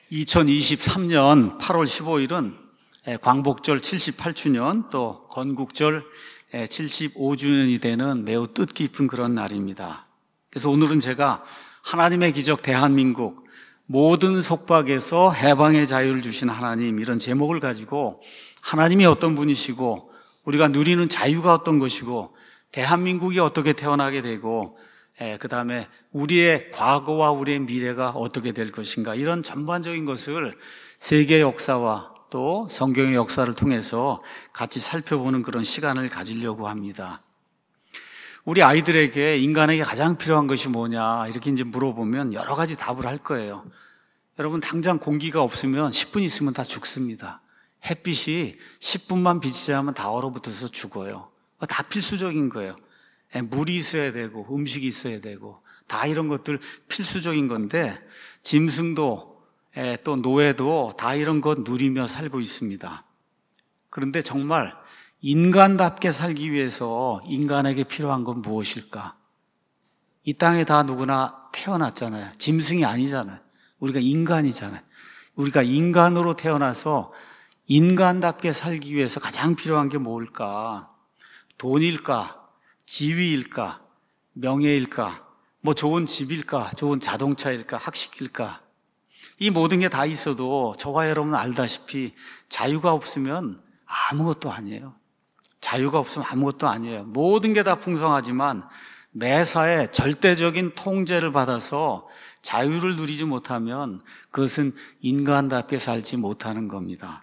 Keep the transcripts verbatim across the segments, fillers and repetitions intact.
이천이십삼 년 팔월 십오일은 광복절 칠십팔 주년 또 건국절 칠십오 주년이 되는 매우 뜻깊은 그런 날입니다. 그래서 오늘은 제가 하나님의 기적 대한민국, 모든 속박에서 해방의 자유를 주신 하나님, 이런 제목을 가지고 하나님이 어떤 분이시고 우리가 누리는 자유가 어떤 것이고 대한민국이 어떻게 태어나게 되고 그 다음에 우리의 과거와 우리의 미래가 어떻게 될 것인가, 이런 전반적인 것을 세계 역사와 또 성경의 역사를 통해서 같이 살펴보는 그런 시간을 가지려고 합니다. 우리 아이들에게 인간에게 가장 필요한 것이 뭐냐 이렇게 이제 물어보면 여러 가지 답을 할 거예요. 여러분, 당장 공기가 없으면 십 분 있으면 다 죽습니다. 햇빛이 십 분만 비치지 않으면 다 얼어붙어서 죽어요. 다 필수적인 거예요. 물이 있어야 되고 음식이 있어야 되고 다 이런 것들 필수적인 건데, 짐승도 또 노예도 다 이런 것 누리며 살고 있습니다. 그런데 정말 인간답게 살기 위해서 인간에게 필요한 건 무엇일까? 이 땅에 다 누구나 태어났잖아요. 짐승이 아니잖아요. 우리가 인간이잖아요. 우리가 인간으로 태어나서 인간답게 살기 위해서 가장 필요한 게 뭘까? 돈일까? 지위일까? 명예일까? 뭐 좋은 집일까? 좋은 자동차일까? 학식일까? 이 모든 게 다 있어도 저와 여러분은 알다시피 자유가 없으면 아무것도 아니에요. 자유가 없으면 아무것도 아니에요. 모든 게 다 풍성하지만 매사에 절대적인 통제를 받아서 자유를 누리지 못하면 그것은 인간답게 살지 못하는 겁니다.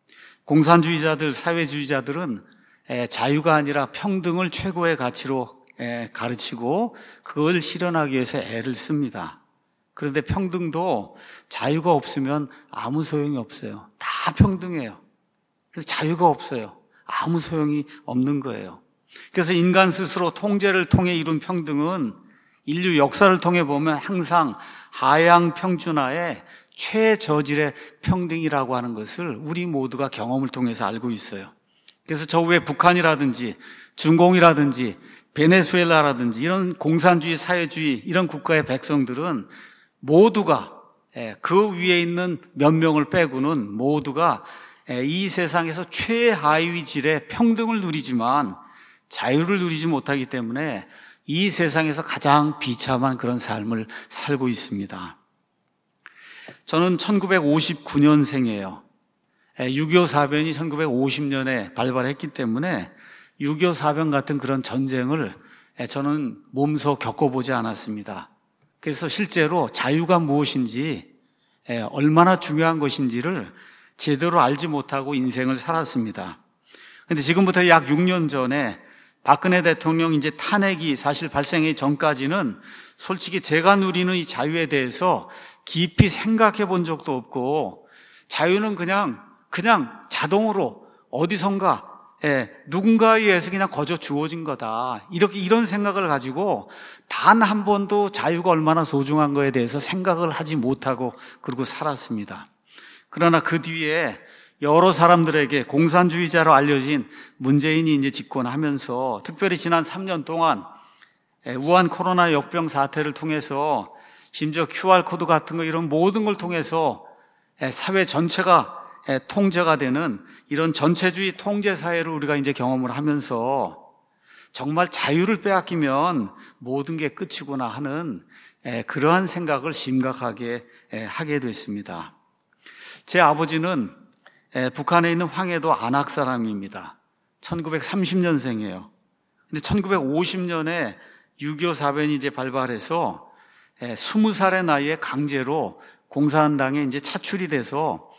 공산주의자들, 사회주의자들은 자유가 아니라 평등을 최고의 가치로 가르치고 그걸 실현하기 위해서 애를 씁니다. 그런데 평등도 자유가 없으면 아무 소용이 없어요. 다 평등해요. 그래서 자유가 없어요. 아무 소용이 없는 거예요. 그래서 인간 스스로 통제를 통해 이룬 평등은 인류 역사를 통해 보면 항상 하향 평준화의 최저질의 평등이라고 하는 것을 우리 모두가 경험을 통해서 알고 있어요. 그래서 저 위에 북한이라든지 중공이라든지 베네수엘라라든지 이런 공산주의, 사회주의 이런 국가의 백성들은 모두가 그 위에 있는 몇 명을 빼고는 모두가 이 세상에서 최하위 질의 평등을 누리지만 자유를 누리지 못하기 때문에 이 세상에서 가장 비참한 그런 삶을 살고 있습니다. 저는 천구백오십구 년생이에요. 육이오 사변이 천구백오십 년에 발발했기 때문에 육이오 사변 같은 그런 전쟁을 저는 몸소 겪어보지 않았습니다. 그래서 실제로 자유가 무엇인지, 얼마나 중요한 것인지를 제대로 알지 못하고 인생을 살았습니다. 그런데 지금부터 약 육 년 전에 박근혜 대통령 이제 탄핵이 사실 발생하기 전까지는 솔직히 제가 누리는 이 자유에 대해서 깊이 생각해 본 적도 없고, 자유는 그냥 그냥 자동으로 어디선가 예, 누군가에 의해서 그냥 거저 주어진 거다, 이렇게 이런 생각을 가지고 단 한 번도 자유가 얼마나 소중한 거에 대해서 생각을 하지 못하고 그러고 살았습니다. 그러나 그 뒤에 여러 사람들에게 공산주의자로 알려진 문재인이 이제 집권하면서, 특별히 지난 삼 년 동안 우한 코로나 역병 사태를 통해서 심지어 큐알코드 같은 거 이런 모든 걸 통해서 사회 전체가 통제가 되는 이런 전체주의 통제 사회를 우리가 이제 경험을 하면서 정말 자유를 빼앗기면 모든 게 끝이구나 하는 그러한 생각을 심각하게 하게 됐습니다. 제 아버지는 북한에 있는 황해도 안악 사람입니다. 천구백삼십 년생이에요. 근데 천구백오십 년에 육이오 사변이 이제 발발해서 스무 살의 나이에 강제로 공산당에 이제 차출이 돼서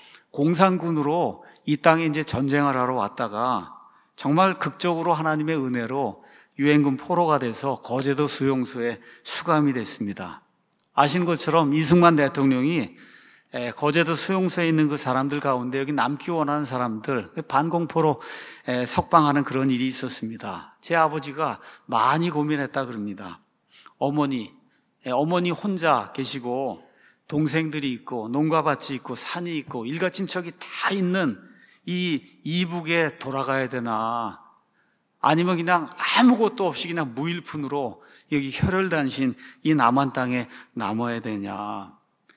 공산군으로 이 땅에 이제 전쟁을 하러 왔다가 정말 극적으로 하나님의 은혜로 유엔군 포로가 돼서 거제도 수용소에 수감이 됐습니다. 아시는 것처럼 이승만 대통령이 거제도 수용소에 있는 그 사람들 가운데 여기 남기 원하는 사람들 반공포로 석방하는 그런 일이 있었습니다. 제 아버지가 많이 고민했다 그럽니다. 어머니, 어머니 혼자 계시고 동생들이 있고 농가밭이 있고 산이 있고 일가 친척이 다 있는 이 이북에 돌아가야 되나, 아니면 그냥 아무것도 없이 그냥 무일푼으로 여기 혈혈단신 이 남한 땅에 남아야 되냐.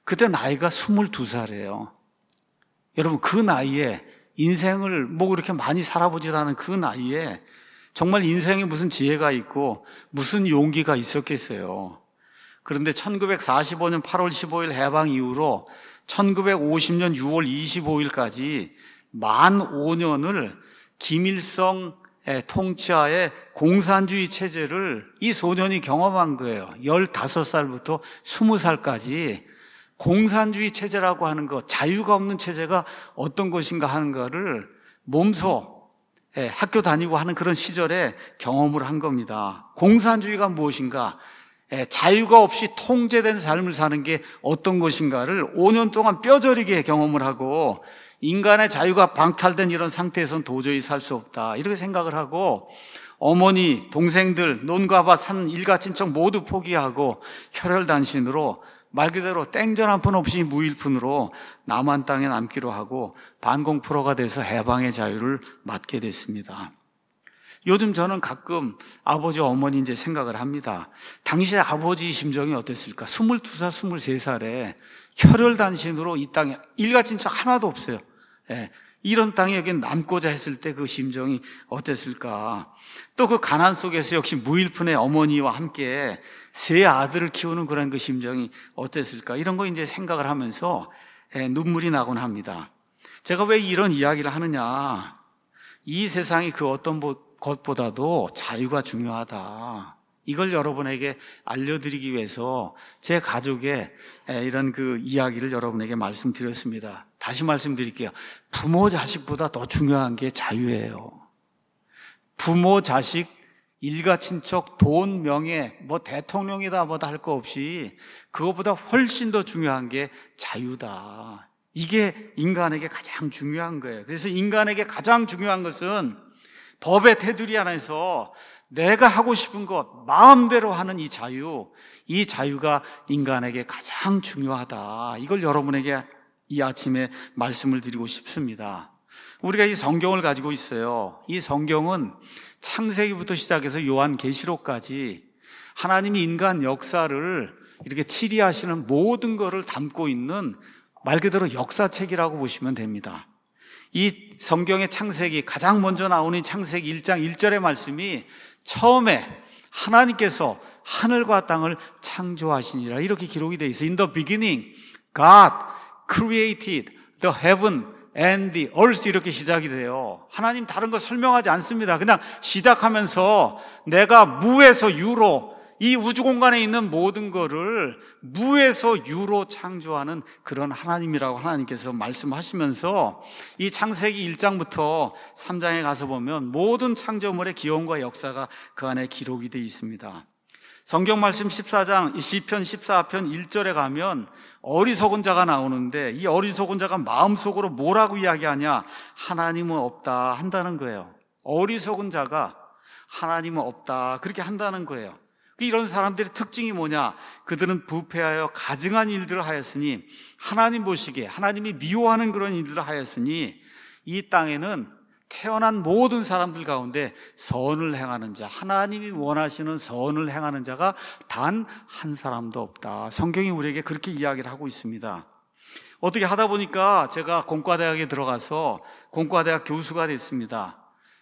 그때 나이가 스물두 살이에요. 여러분, 그 나이에 인생을 뭐 그렇게 많이 살아보질 않은 그 나이에 정말 인생에 무슨 지혜가 있고 무슨 용기가 있었겠어요. 그런데 천구백사십오 년 팔월 십오일 해방 이후로 천구백오십 년 유월 이십오일까지 만 오 년을 김일성 통치하에 공산주의 체제를 이 소년이 경험한 거예요. 열다섯 살부터 스무 살까지 공산주의 체제라고 하는 것, 자유가 없는 체제가 어떤 것인가 하는 거를 몸소 학교 다니고 하는 그런 시절에 경험을 한 겁니다. 공산주의가 무엇인가, 자유가 없이 통제된 삶을 사는 게 어떤 것인가를 오 년 동안 뼈저리게 경험을 하고, 인간의 자유가 방탈된 이런 상태에서는 도저히 살 수 없다, 이렇게 생각을 하고 어머니, 동생들, 논과 밭, 산, 일가, 친척 모두 포기하고 혈혈단신으로 말 그대로 땡전 한 푼 없이 무일푼으로 남한 땅에 남기로 하고 반공프로가 돼서 해방의 자유를 맞게 됐습니다. 요즘 저는 가끔 아버지, 어머니 이제 생각을 합니다. 당시에 아버지 심정이 어땠을까? 스물두 살, 스물세 살에 혈혈단신으로 이 땅에 일가 친척 하나도 없어요. 예, 이런 땅에 여기 남고자 했을 때 그 심정이 어땠을까? 또 그 가난 속에서 역시 무일푼의 어머니와 함께 세 아들을 키우는 그런 그 심정이 어땠을까? 이런 거 이제 생각을 하면서 예, 눈물이 나곤 합니다. 제가 왜 이런 이야기를 하느냐? 이 세상이 그 어떤 것보다도 자유가 중요하다. 이걸 여러분에게 알려드리기 위해서 제 가족의 이런 그 이야기를 여러분에게 말씀드렸습니다. 다시 말씀드릴게요. 부모 자식보다 더 중요한 게 자유예요. 부모 자식, 일가 친척, 돈, 명예, 뭐 대통령이다 뭐다 할 거 없이 그것보다 훨씬 더 중요한 게 자유다. 이게 인간에게 가장 중요한 거예요. 그래서 인간에게 가장 중요한 것은 법의 테두리 안에서 내가 하고 싶은 것 마음대로 하는 이 자유, 이 자유가 인간에게 가장 중요하다. 이걸 여러분에게 이 아침에 말씀을 드리고 싶습니다. 우리가 이 성경을 가지고 있어요. 이 성경은 창세기부터 시작해서 요한계시록까지 하나님이 인간 역사를 이렇게 치리하시는 모든 것을 담고 있는 말 그대로 역사책이라고 보시면 됩니다. 이 성경의 창세기, 가장 먼저 나오는 창세기 일 장 일 절의 말씀이 처음에 하나님께서 하늘과 땅을 창조하시니라 이렇게 기록이 되어 있어요. In the beginning, God created the heaven and the earth 이렇게 시작이 돼요. 하나님 다른 거 설명하지 않습니다. 그냥 시작하면서 내가 무에서 유로, 이 우주 공간에 있는 모든 거를 무에서 유로 창조하는 그런 하나님이라고 하나님께서 말씀하시면서 이 창세기 일 장부터 삼 장에 가서 보면 모든 창조물의 기원과 역사가 그 안에 기록이 되어 있습니다. 성경 말씀 십사 장 시편 십사 편 일 절에 가면 어리석은 자가 나오는데 이 어리석은 자가 마음속으로 뭐라고 이야기하냐? 하나님은 없다 한다는 거예요. 어리석은 자가 하나님은 없다 그렇게 한다는 거예요. 이런 사람들의 특징이 뭐냐? 그들은 부패하여 가증한 일들을 하였으니, 하나님 보시기에 하나님이 미워하는 그런 일들을 하였으니 이 땅에는 태어난 모든 사람들 가운데 선을 행하는 자, 하나님이 원하시는 선을 행하는 자가 단 한 사람도 없다. 성경이 우리에게 그렇게 이야기를 하고 있습니다. 어떻게 하다 보니까 제가 공과대학에 들어가서 공과대학 교수가 됐습니다.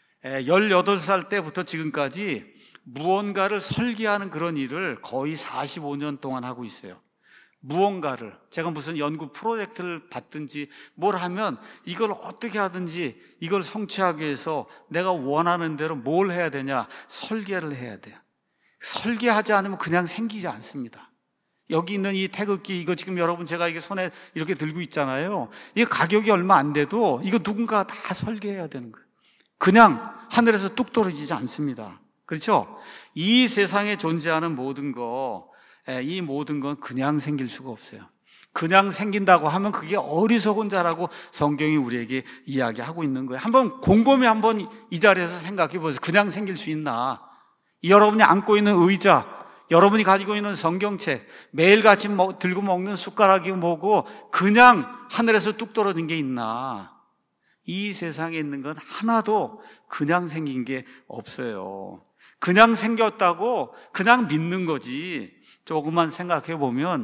열여덟 살 때부터 지금까지 무언가를 설계하는 그런 일을 거의 사십오 년 동안 하고 있어요. 무언가를, 제가 무슨 연구 프로젝트를 받든지 뭘 하면 이걸 어떻게 하든지 이걸 성취하기 위해서 내가 원하는 대로 뭘 해야 되냐? 설계를 해야 돼요. 설계하지 않으면 그냥 생기지 않습니다. 여기 있는 이 태극기, 이거 지금 여러분 제가 이게 손에 이렇게 들고 있잖아요. 이게 가격이 얼마 안 돼도 이거 누군가 다 설계해야 되는 거예요. 그냥 하늘에서 뚝 떨어지지 않습니다. 그렇죠? 이 세상에 존재하는 모든 거, 이 모든 건 그냥 생길 수가 없어요. 그냥 생긴다고 하면 그게 어리석은 자라고 성경이 우리에게 이야기하고 있는 거예요. 한번 곰곰이 한번 이 자리에서 생각해 보세요. 그냥 생길 수 있나? 여러분이 안고 있는 의자, 여러분이 가지고 있는 성경책, 매일같이 먹, 들고 먹는 숟가락이 뭐고 그냥 하늘에서 뚝 떨어진 게 있나? 이 세상에 있는 건 하나도 그냥 생긴 게 없어요. 그냥 생겼다고 그냥 믿는 거지. 조금만 생각해 보면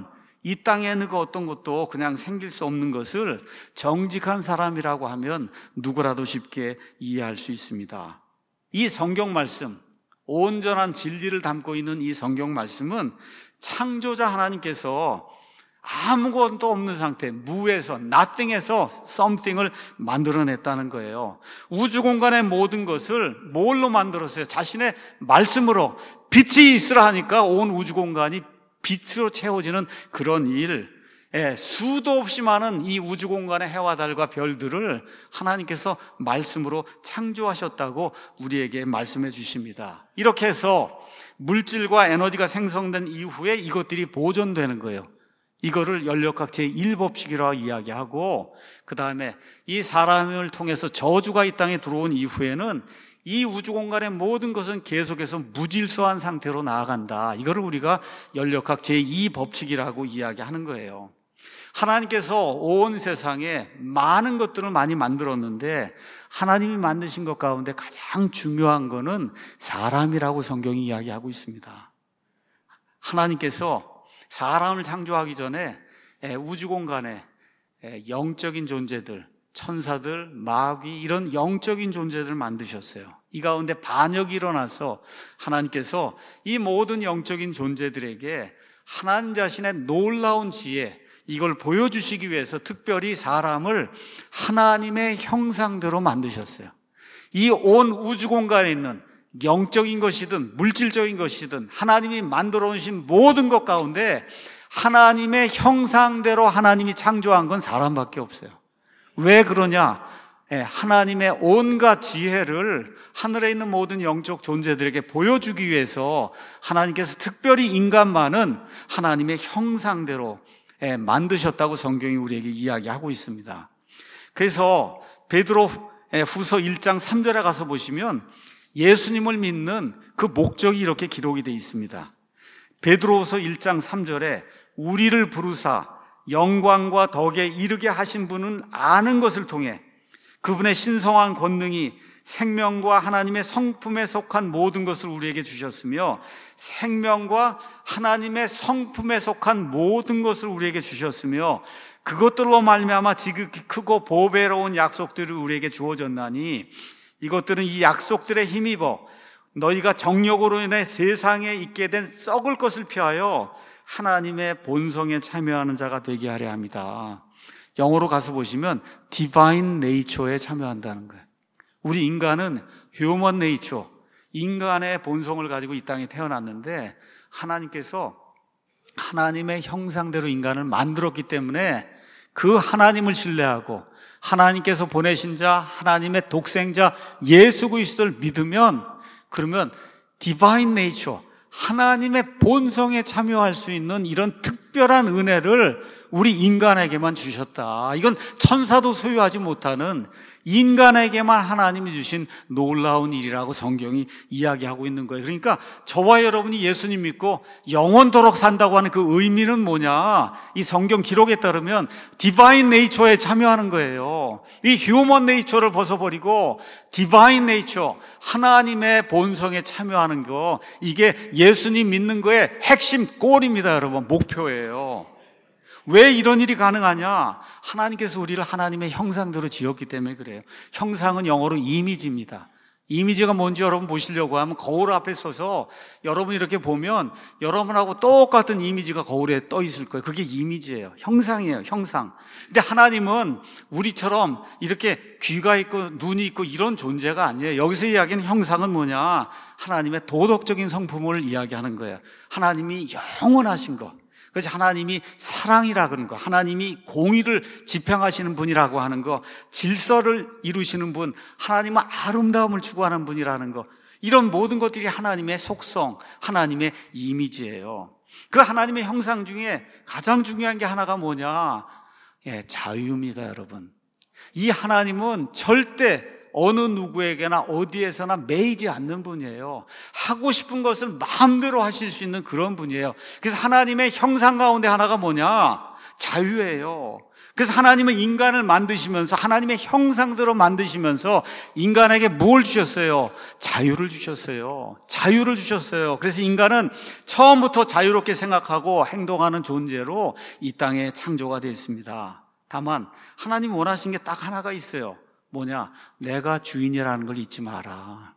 이 땅에 있는 그 어떤 것도 그냥 생길 수 없는 것을 정직한 사람이라고 하면 누구라도 쉽게 이해할 수 있습니다. 이 성경 말씀, 온전한 진리를 담고 있는 이 성경 말씀은 창조자 하나님께서 아무것도 없는 상태, 무에서, nothing에서 something을 만들어냈다는 거예요. 우주 공간의 모든 것을 뭘로 만들었어요? 자신의 말씀으로. 빛이 있으라 하니까 온 우주 공간이 빛으로 채워지는 그런 일, 예, 수도 없이 많은 이 우주 공간의 해와 달과 별들을 하나님께서 말씀으로 창조하셨다고 우리에게 말씀해 주십니다. 이렇게 해서 물질과 에너지가 생성된 이후에 이것들이 보존되는 거예요. 이거를 연력학 제일 법칙이라고 이야기하고, 그 다음에 이 사람을 통해서 저주가 이 땅에 들어온 이후에는 이 우주 공간의 모든 것은 계속해서 무질서한 상태로 나아간다. 이거를 우리가 연력학 제이 법칙이라고 이야기하는 거예요. 하나님께서 온 세상에 많은 것들을 많이 만들었는데 하나님이 만드신 것 가운데 가장 중요한 거는 사람이라고 성경이 이야기하고 있습니다. 하나님께서 사람을 창조하기 전에 우주 공간에 영적인 존재들, 천사들, 마귀 이런 영적인 존재들을 만드셨어요. 이 가운데 반역이 일어나서 하나님께서 이 모든 영적인 존재들에게 하나님 자신의 놀라운 지혜, 이걸 보여주시기 위해서 특별히 사람을 하나님의 형상대로 만드셨어요. 이 온 우주 공간에 있는 영적인 것이든 물질적인 것이든 하나님이 만들어 오신 모든 것 가운데 하나님의 형상대로 하나님이 창조한 건 사람밖에 없어요. 왜 그러냐? 하나님의 온갖 지혜를 하늘에 있는 모든 영적 존재들에게 보여주기 위해서 하나님께서 특별히 인간만은 하나님의 형상대로 만드셨다고 성경이 우리에게 이야기하고 있습니다. 그래서 베드로 후서 일 장 삼 절에 가서 보시면 예수님을 믿는 그 목적이 이렇게 기록이 되어 있습니다. 베드로후서 일 장 삼 절에 우리를 부르사 영광과 덕에 이르게 하신 분은 아는 것을 통해 그분의 신성한 권능이 생명과 하나님의 성품에 속한 모든 것을 우리에게 주셨으며 생명과 하나님의 성품에 속한 모든 것을 우리에게 주셨으며 그것들로 말미암아 지극히 크고 보배로운 약속들을 우리에게 주어졌나니 이것들은 이 약속들에 힘입어 너희가 정욕으로 인해 세상에 있게 된 썩을 것을 피하여 하나님의 본성에 참여하는 자가 되게 하려 합니다. 영어로 가서 보시면 Divine Nature에 참여한다는 거예요. 우리 인간은 Human Nature, 인간의 본성을 가지고 이 땅에 태어났는데 하나님께서 하나님의 형상대로 인간을 만들었기 때문에 그 하나님을 신뢰하고 하나님께서 보내신 자, 하나님의 독생자 예수 그리스도를 믿으면 그러면 Divine Nature, 하나님의 본성에 참여할 수 있는 이런 특별한 은혜를 우리 인간에게만 주셨다. 이건 천사도 소유하지 못하는 인간에게만 하나님이 주신 놀라운 일이라고 성경이 이야기하고 있는 거예요. 그러니까 저와 여러분이 예수님 믿고 영원토록 산다고 하는 그 의미는 뭐냐? 이 성경 기록에 따르면 디바인 네이처에 참여하는 거예요. 이 휴먼 네이처를 벗어버리고 디바인 네이처, 하나님의 본성에 참여하는 거, 이게 예수님 믿는 거의 핵심 골입니다, 여러분. 목표예요. 왜 이런 일이 가능하냐? 하나님께서 우리를 하나님의 형상대로 지었기 때문에 그래요. 형상은 영어로 이미지입니다. 이미지가 뭔지 여러분 보시려고 하면 거울 앞에 서서 여러분 이렇게 보면 여러분하고 똑같은 이미지가 거울에 떠 있을 거예요. 그게 이미지예요. 형상이에요. 형상. 근데 하나님은 우리처럼 이렇게 귀가 있고 눈이 있고 이런 존재가 아니에요. 여기서 이야기하는 형상은 뭐냐? 하나님의 도덕적인 성품을 이야기하는 거예요. 하나님이 영원하신 것. 그래서 하나님이 사랑이라 그러는 거, 하나님이 공의를 집행하시는 분이라고 하는 거, 질서를 이루시는 분, 하나님은 아름다움을 추구하는 분이라는 거, 이런 모든 것들이 하나님의 속성, 하나님의 이미지예요. 그 하나님의 형상 중에 가장 중요한 게 하나가 뭐냐? 예, 자유입니다, 여러분. 이 하나님은 절대 어느 누구에게나 어디에서나 매이지 않는 분이에요. 하고 싶은 것을 마음대로 하실 수 있는 그런 분이에요. 그래서 하나님의 형상 가운데 하나가 뭐냐? 자유예요. 그래서 하나님은 인간을 만드시면서 하나님의 형상대로 만드시면서 인간에게 뭘 주셨어요? 자유를 주셨어요. 자유를 주셨어요. 그래서 인간은 처음부터 자유롭게 생각하고 행동하는 존재로 이 땅에 창조가 되어 있습니다. 다만 하나님이 원하신 게 딱 하나가 있어요. 뭐냐? 내가 주인이라는 걸 잊지 마라.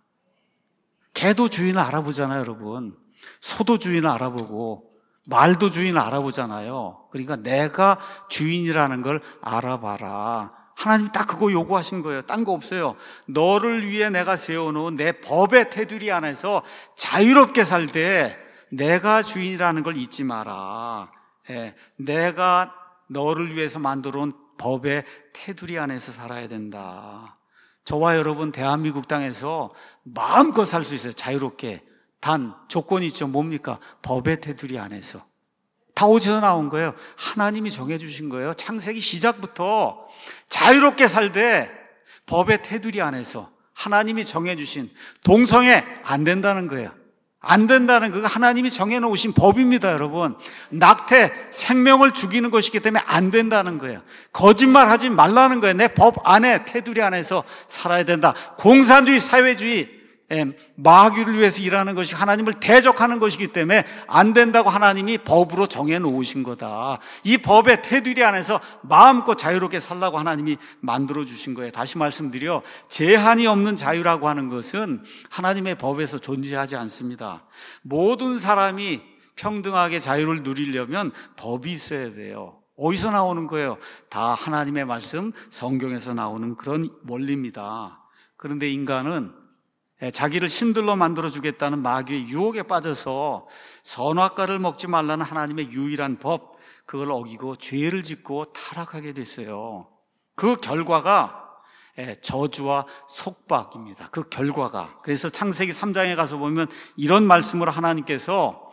개도 주인을 알아보잖아요, 여러분. 소도 주인을 알아보고 말도 주인을 알아보잖아요. 그러니까 내가 주인이라는 걸 알아봐라. 하나님이 딱 그거 요구하신 거예요. 딴 거 없어요. 너를 위해 내가 세워놓은 내 법의 테두리 안에서 자유롭게 살 때 내가 주인이라는 걸 잊지 마라. 예, 내가 너를 위해서 만들어 온 법의 테두리 안에서 살아야 된다. 저와 여러분 대한민국 땅에서 마음껏 살 수 있어요. 자유롭게. 단 조건이 있죠. 뭡니까? 법의 테두리 안에서. 다 어디서 나온 거예요? 하나님이 정해주신 거예요. 창세기 시작부터 자유롭게 살되 법의 테두리 안에서 하나님이 정해주신 동성애 안 된다는 거예요. 안 된다는 그거 하나님이 정해놓으신 법입니다, 여러분. 낙태, 생명을 죽이는 것이기 때문에 안 된다는 거예요. 거짓말하지 말라는 거예요. 내 법 안에, 테두리 안에서 살아야 된다. 공산주의, 사회주의, 마귀를 위해서 일하는 것이 하나님을 대적하는 것이기 때문에 안 된다고 하나님이 법으로 정해놓으신 거다. 이 법의 테두리 안에서 마음껏 자유롭게 살라고 하나님이 만들어주신 거예요. 다시 말씀드려, 제한이 없는 자유라고 하는 것은 하나님의 법에서 존재하지 않습니다. 모든 사람이 평등하게 자유를 누리려면 법이 있어야 돼요. 어디서 나오는 거예요? 다 하나님의 말씀, 성경에서 나오는 그런 원리입니다. 그런데 인간은 자기를 신들로 만들어주겠다는 마귀의 유혹에 빠져서 선악과를 먹지 말라는 하나님의 유일한 법, 그걸 어기고 죄를 짓고 타락하게 됐어요. 그 결과가 저주와 속박입니다. 그 결과가. 그래서 창세기 삼 장에 가서 보면 이런 말씀으로 하나님께서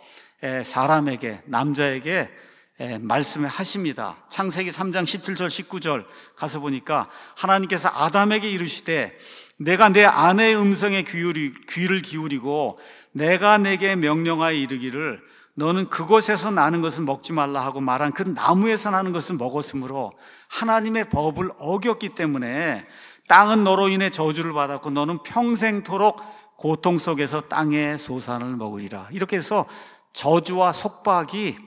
사람에게, 남자에게 말씀을 하십니다. 창세기 삼 장 십칠 절 십구 절 가서 보니까 하나님께서 아담에게 이르시되 내가 내 아내의 음성에 귀를 기울이고 내가 내게 명령하여 이르기를 너는 그곳에서 나는 것을 먹지 말라 하고 말한 그 나무에서 나는 것을 먹었으므로 하나님의 법을 어겼기 때문에 땅은 너로 인해 저주를 받았고 너는 평생토록 고통 속에서 땅의 소산을 먹으리라. 이렇게 해서 저주와 속박이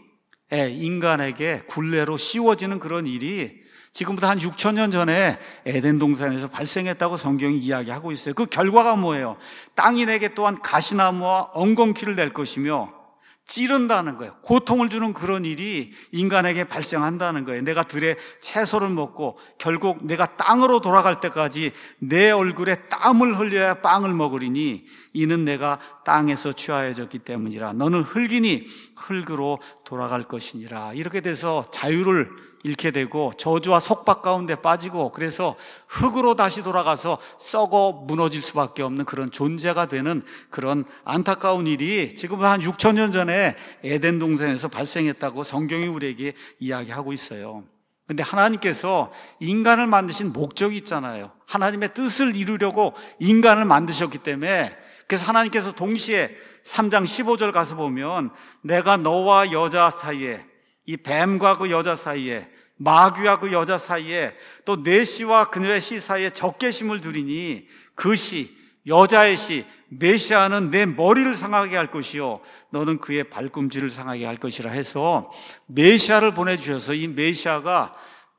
인간에게 굴레로 씌워지는 그런 일이 지금부터 한 육천 년 전에 에덴 동산에서 발생했다고 성경이 이야기하고 있어요. 그 결과가 뭐예요? 땅이 내게 또한 가시나무와 엉겅퀴를 낼 것이며 찌른다는 거예요. 고통을 주는 그런 일이 인간에게 발생한다는 거예요. 내가 들에 채소를 먹고 결국 내가 땅으로 돌아갈 때까지 내 얼굴에 땀을 흘려야 빵을 먹으리니 이는 내가 땅에서 취하여졌기 때문이라. 너는 흙이니 흙으로 돌아갈 것이니라. 이렇게 돼서 자유를 잃게 되고 저주와 속박 가운데 빠지고 그래서 흙으로 다시 돌아가서 썩어 무너질 수밖에 없는 그런 존재가 되는 그런 안타까운 일이 지금 한 육천 년 전에 에덴 동산에서 발생했다고 성경이 우리에게 이야기하고 있어요. 그런데 하나님께서 인간을 만드신 목적이 있잖아요. 하나님의 뜻을 이루려고 인간을 만드셨기 때문에 그래서 하나님께서 동시에 삼 장 십오 절 가서 보면 내가 너와 여자 사이에 이 뱀과 그 여자 사이에 마귀와 그 여자 사이에 또 내 씨와 그녀의 씨 사이에 적개심을 두리니 그 씨, 여자의 씨, 메시아는 내 머리를 상하게 할 것이요 너는 그의 발꿈치를 상하게 할 것이라 해서 메시아를 보내주셔서 이 메시아가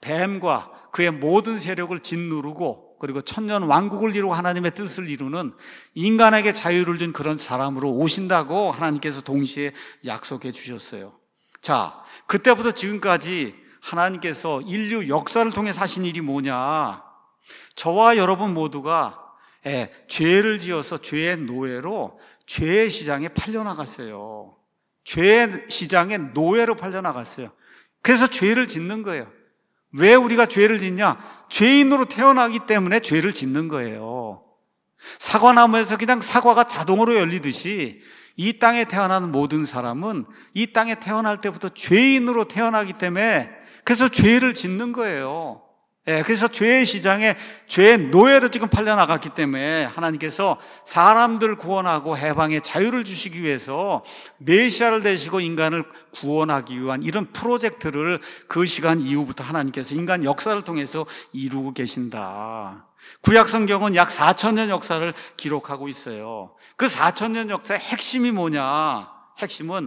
뱀과 그의 모든 세력을 짓누르고 그리고 천년 왕국을 이루고 하나님의 뜻을 이루는 인간에게 자유를 준 그런 사람으로 오신다고 하나님께서 동시에 약속해 주셨어요. 자, 그때부터 지금까지 하나님께서 인류 역사를 통해 하신 일이 뭐냐? 저와 여러분 모두가 예, 죄를 지어서 죄의 노예로 죄의 시장에 팔려나갔어요. 죄의 시장에 노예로 팔려나갔어요. 그래서 죄를 짓는 거예요. 왜 우리가 죄를 짓냐? 죄인으로 태어나기 때문에 죄를 짓는 거예요. 사과나무에서 그냥 사과가 자동으로 열리듯이 이 땅에 태어나는 모든 사람은 이 땅에 태어날 때부터 죄인으로 태어나기 때문에 그래서 죄를 짓는 거예요. 예, 그래서 죄의 시장에 죄의 노예로 지금 팔려나갔기 때문에 하나님께서 사람들 구원하고 해방의 자유를 주시기 위해서 메시아를 내시고 인간을 구원하기 위한 이런 프로젝트를 그 시간 이후부터 하나님께서 인간 역사를 통해서 이루고 계신다. 구약 성경은 약 사천 년 역사를 기록하고 있어요. 그 사천 년 역사의 핵심이 뭐냐? 핵심은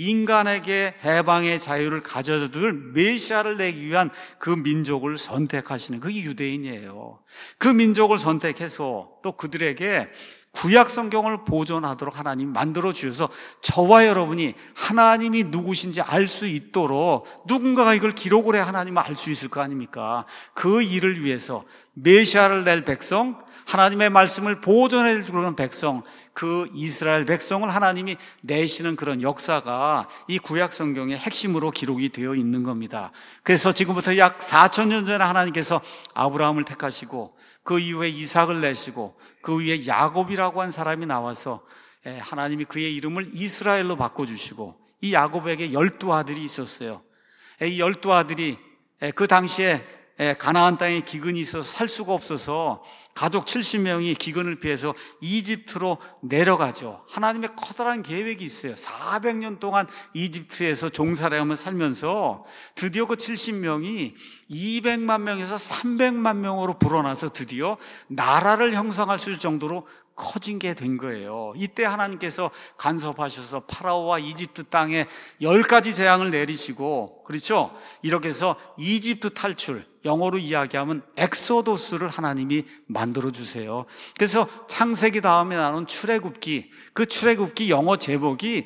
인간에게 해방의 자유를 가져줄 메시아를 내기 위한 그 민족을 선택하시는, 그게 유대인이에요. 그 민족을 선택해서 또 그들에게 구약 성경을 보존하도록 하나님이 만들어 주셔서 저와 여러분이 하나님이 누구신지 알 수 있도록 누군가가 이걸 기록을 해야 하나님을 알 수 있을 거 아닙니까? 그 일을 위해서 메시아를 낼 백성, 하나님의 말씀을 보존해 주는 백성, 그 이스라엘 백성을 하나님이 내시는 그런 역사가 이 구약 성경의 핵심으로 기록이 되어 있는 겁니다. 그래서 지금부터 약 사천 년 전에 하나님께서 아브라함을 택하시고 그 이후에 이삭을 내시고 그 위에 야곱이라고 한 사람이 나와서 하나님이 그의 이름을 이스라엘로 바꿔주시고 이 야곱에게 열두 아들이 있었어요. 이 열두 아들이 그 당시에 가나안 땅에 기근이 있어서 살 수가 없어서 가족 칠십 명이 기근을 피해서 이집트로 내려가죠. 하나님의 커다란 계획이 있어요. 사백 년 동안 이집트에서 종살이하며 살면서 드디어 그 칠십 명이 이백만 명에서 삼백만 명으로 불어나서 드디어 나라를 형성할 수 있을 정도로 커진 게 된 거예요. 이때 하나님께서 간섭하셔서 파라오와 이집트 땅에 열 가지 재앙을 내리시고, 그렇죠? 이렇게 해서 이집트 탈출, 영어로 이야기하면 엑소도스를 하나님이 만들어주세요. 그래서 창세기 다음에 나온 출애굽기, 그 출애굽기 영어 제목이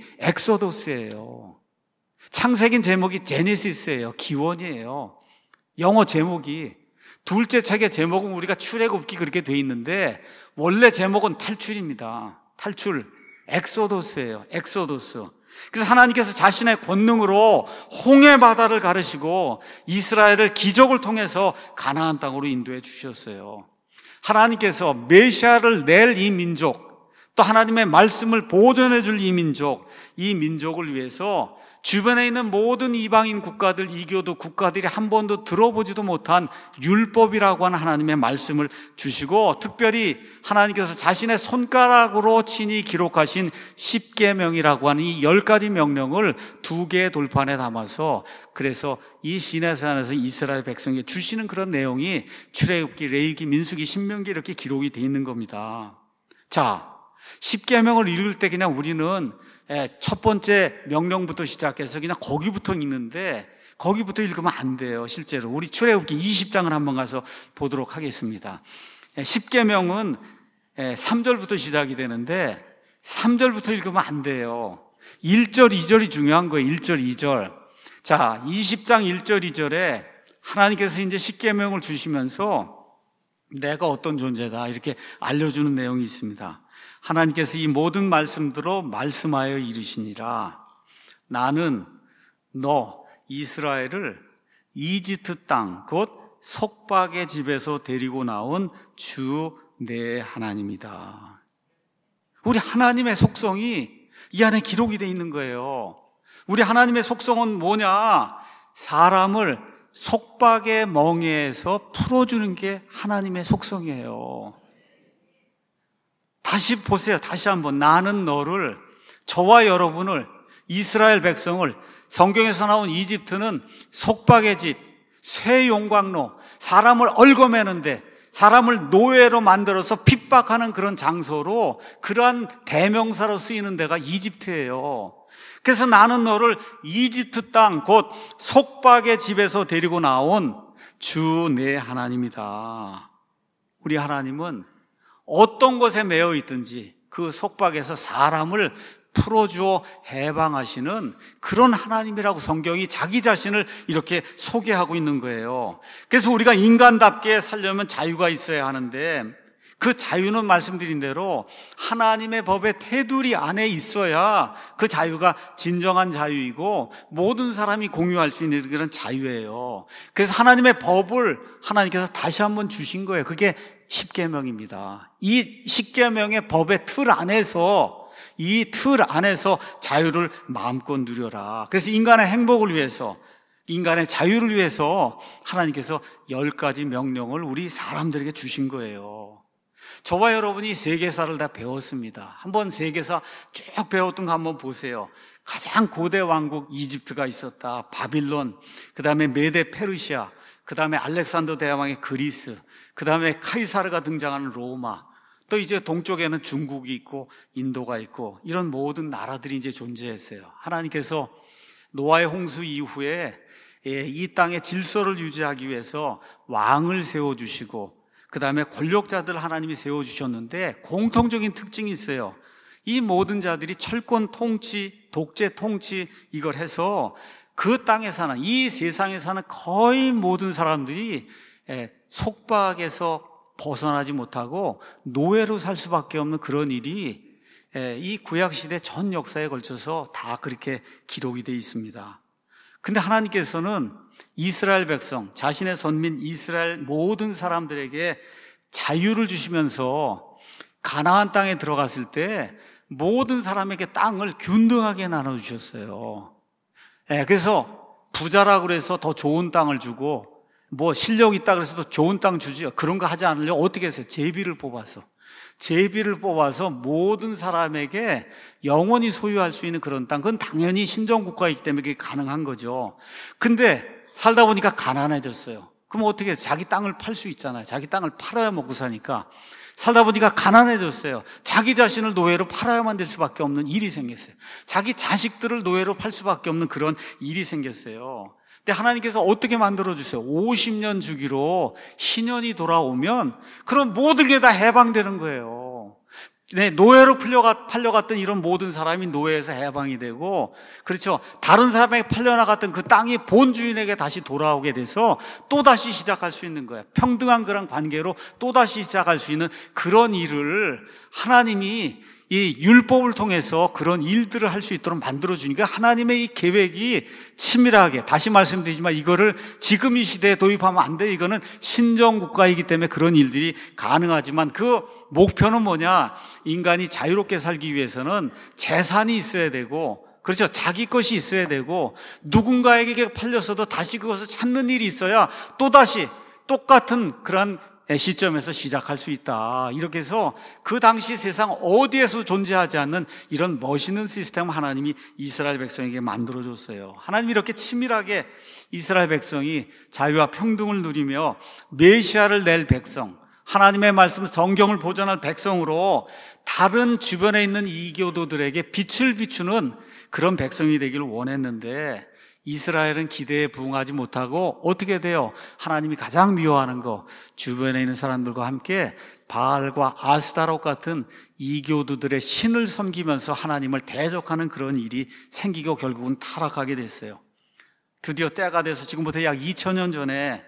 엑소도스예요. 창세기 제목이 제네시스예요. 기원이에요. 영어 제목이. 둘째 책의 제목은 우리가 출애굽기 그렇게 돼 있는데 원래 제목은 탈출입니다. 탈출, 엑소도스예요. 엑소도스. 그래서 하나님께서 자신의 권능으로 홍해 바다를 가르시고 이스라엘을 기적을 통해서 가나안 땅으로 인도해 주셨어요. 하나님께서 메시아를 낼 이 민족, 또 하나님의 말씀을 보존해 줄 이 민족, 이 민족을 위해서 주변에 있는 모든 이방인 국가들, 이교도 국가들이 한 번도 들어보지도 못한 율법이라고 하는 하나님의 말씀을 주시고, 특별히 하나님께서 자신의 손가락으로 친히 기록하신 십계명이라고 하는 이 열 가지 명령을 두 개의 돌판에 담아서, 그래서 이 시내산에서 이스라엘 백성에게 주시는 그런 내용이 출애굽기, 레위기, 민수기, 신명기 이렇게 기록이 되어 있는 겁니다. 자, 십계명을 읽을 때 그냥 우리는 첫 번째 명령부터 시작해서 그냥 거기부터 읽는데 거기부터 읽으면 안 돼요. 실제로 우리 출애굽기 이십 장을 한번 가서 보도록 하겠습니다. 십계명은 삼 절부터 시작이 되는데 삼 절부터 읽으면 안 돼요. 일 절, 이 절이 중요한 거예요. 일 절, 이 절. 자, 이십 장 일 절, 이 절에 하나님께서 이제 십계명을 주시면서 내가 어떤 존재다 이렇게 알려주는 내용이 있습니다. 하나님께서 이 모든 말씀대로 말씀하여 이르시니라. 나는 너 이스라엘을 이집트 땅 곧 속박의 집에서 데리고 나온 주 내 하나님이다. 우리 하나님의 속성이 이 안에 기록이 되어 있는 거예요. 우리 하나님의 속성은 뭐냐? 사람을 속박의 멍에에서 풀어주는 게 하나님의 속성이에요. 다시 보세요. 다시 한번. 나는 너를, 저와 여러분을, 이스라엘 백성을, 성경에서 나온 이집트는 속박의 집, 쇠용광로, 사람을 얽어매는데 사람을 노예로 만들어서 핍박하는 그런 장소로, 그러한 대명사로 쓰이는 데가 이집트예요. 그래서 나는 너를 이집트 땅 곧 속박의 집에서 데리고 나온 주 내 하나님이다. 우리 하나님은 어떤 것에 매여 있든지 그 속박에서 사람을 풀어주어 해방하시는 그런 하나님이라고 성경이 자기 자신을 이렇게 소개하고 있는 거예요. 그래서 우리가 인간답게 살려면 자유가 있어야 하는데 그 자유는 말씀드린 대로 하나님의 법의 테두리 안에 있어야 그 자유가 진정한 자유이고 모든 사람이 공유할 수 있는 그런 자유예요. 그래서 하나님의 법을 하나님께서 다시 한번 주신 거예요. 그게 십계명입니다. 이 십계명의 법의 틀 안에서, 이 틀 안에서 자유를 마음껏 누려라. 그래서 인간의 행복을 위해서, 인간의 자유를 위해서 하나님께서 열 가지 명령을 우리 사람들에게 주신 거예요. 저와 여러분이 세계사를 다 배웠습니다. 한번 세계사 쭉 배웠던 거 한번 보세요. 가장 고대 왕국 이집트가 있었다. 바빌론, 그 다음에 메데 페르시아, 그 다음에 알렉산더 대왕의 그리스, 그 다음에 카이사르가 등장하는 로마, 또 이제 동쪽에는 중국이 있고 인도가 있고 이런 모든 나라들이 이제 존재했어요. 하나님께서 노아의 홍수 이후에 이 땅의 질서를 유지하기 위해서 왕을 세워주시고 그 다음에 권력자들 하나님이 세워주셨는데 공통적인 특징이 있어요. 이 모든 자들이 철권 통치, 독재 통치 이걸 해서 그 땅에 사는, 이 세상에 사는 거의 모든 사람들이 속박에서 벗어나지 못하고 노예로 살 수밖에 없는 그런 일이 이 구약시대 전 역사에 걸쳐서 다 그렇게 기록이 되어 있습니다. 근데 하나님께서는 이스라엘 백성, 자신의 선민 이스라엘 모든 사람들에게 자유를 주시면서 가나안 땅에 들어갔을 때 모든 사람에게 땅을 균등하게 나눠주셨어요. 예, 그래서 부자라고 그래서 더 좋은 땅을 주고 뭐 실력 있다 그래서 더 좋은 땅 주지 그런 거 하지 않으려고 어떻게 했어요? 제비를 뽑아서 제비를 뽑아서 모든 사람에게 영원히 소유할 수 있는 그런 땅, 그건 당연히 신정국가이기 때문에 그게 가능한 거죠. 근데 살다 보니까 가난해졌어요. 그럼 어떻게 해요? 자기 땅을 팔 수 있잖아요. 자기 땅을 팔아야 먹고 사니까 살다 보니까 가난해졌어요. 자기 자신을 노예로 팔아야만 될 수밖에 없는 일이 생겼어요. 자기 자식들을 노예로 팔 수밖에 없는 그런 일이 생겼어요. 근데 하나님께서 어떻게 만들어주세요? 오십 년 주기로 희년이 돌아오면 그런 모든 게 다 해방되는 거예요. 네, 노예로 풀려가, 팔려갔던 이런 모든 사람이 노예에서 해방이 되고, 그렇죠. 다른 사람에게 팔려나갔던 그 땅이 본 주인에게 다시 돌아오게 돼서 또다시 시작할 수 있는 거예요. 평등한 그런 관계로 또다시 시작할 수 있는 그런 일을 하나님이 이 율법을 통해서 그런 일들을 할 수 있도록 만들어주니까 하나님의 이 계획이 치밀하게, 다시 말씀드리지만 이거를 지금 이 시대에 도입하면 안 돼. 이거는 신정국가이기 때문에 그런 일들이 가능하지만 그 목표는 뭐냐? 인간이 자유롭게 살기 위해서는 재산이 있어야 되고, 그렇죠. 자기 것이 있어야 되고, 누군가에게 팔렸어도 다시 그것을 찾는 일이 있어야 또다시 똑같은 그런 시점에서 시작할 수 있다. 이렇게 해서 그 당시 세상 어디에서 존재하지 않는 이런 멋있는 시스템을 하나님이 이스라엘 백성에게 만들어줬어요. 하나님이 이렇게 치밀하게 이스라엘 백성이 자유와 평등을 누리며 메시아를 낼 백성, 하나님의 말씀, 성경을 보존할 백성으로 다른 주변에 있는 이교도들에게 빛을 비추는 그런 백성이 되기를 원했는데 이스라엘은 기대에 부응하지 못하고 어떻게 돼요? 하나님이 가장 미워하는 거, 주변에 있는 사람들과 함께 바알과 아스타롯 같은 이교도들의 신을 섬기면서 하나님을 대적하는 그런 일이 생기고 결국은 타락하게 됐어요. 드디어 때가 돼서 지금부터 약 이천 년 전에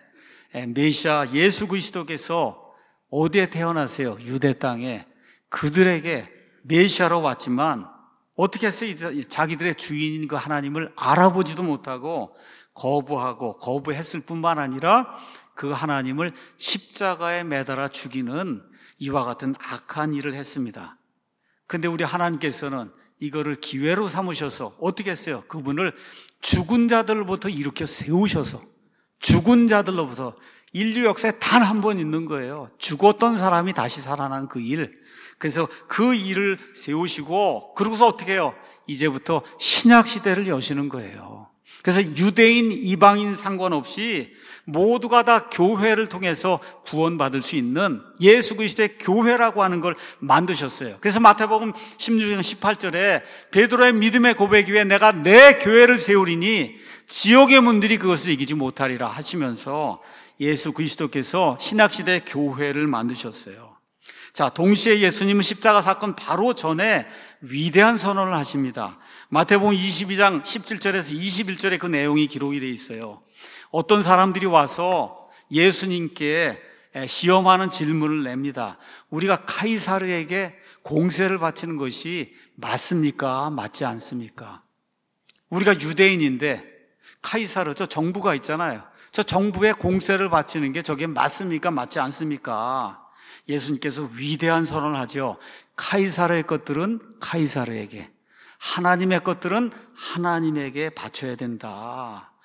메시아 예수 그리스도께서 어디에 태어나세요? 유대 땅에. 그들에게 메시아로 왔지만 어떻게 했어요? 자기들의 주인인 그 하나님을 알아보지도 못하고 거부하고 거부했을 뿐만 아니라 그 하나님을 십자가에 매달아 죽이는 이와 같은 악한 일을 했습니다. 근데 우리 하나님께서는 이거를 기회로 삼으셔서 어떻게 했어요? 그분을 죽은 자들로부터 일으켜 세우셔서, 죽은 자들로부터, 인류 역사에 단 한 번 있는 거예요. 죽었던 사람이 다시 살아난 그 일. 그래서 그 일을 세우시고, 그러고서 어떻게 해요? 이제부터 신약 시대를 여시는 거예요. 그래서 유대인, 이방인 상관없이 모두가 다 교회를 통해서 구원받을 수 있는 예수 그리스도의 교회라고 하는 걸 만드셨어요. 그래서 마태복음 십육 장 십팔 절에 베드로의 믿음의 고백 위에 내가 내 교회를 세우리니 지옥의 문들이 그것을 이기지 못하리라 하시면서 예수 그리스도께서 신약시대 교회를 만드셨어요. 자, 동시에 예수님은 십자가 사건 바로 전에 위대한 선언을 하십니다. 마태복음 이십이 장 십칠 절에서 이십일 절에 그 내용이 기록이 되어 있어요. 어떤 사람들이 와서 예수님께 시험하는 질문을 냅니다. 우리가 카이사르에게 공세를 바치는 것이 맞습니까? 맞지 않습니까? 우리가 유대인인데 카이사르, 저 정부가 있잖아요. 저 정부에 공세를 바치는 게 저게 맞습니까? 맞지 않습니까? 예수님께서 위대한 선언을 하죠. 카이사르의 것들은 카이사르에게, 하나님의 것들은 하나님에게 바쳐야 된다.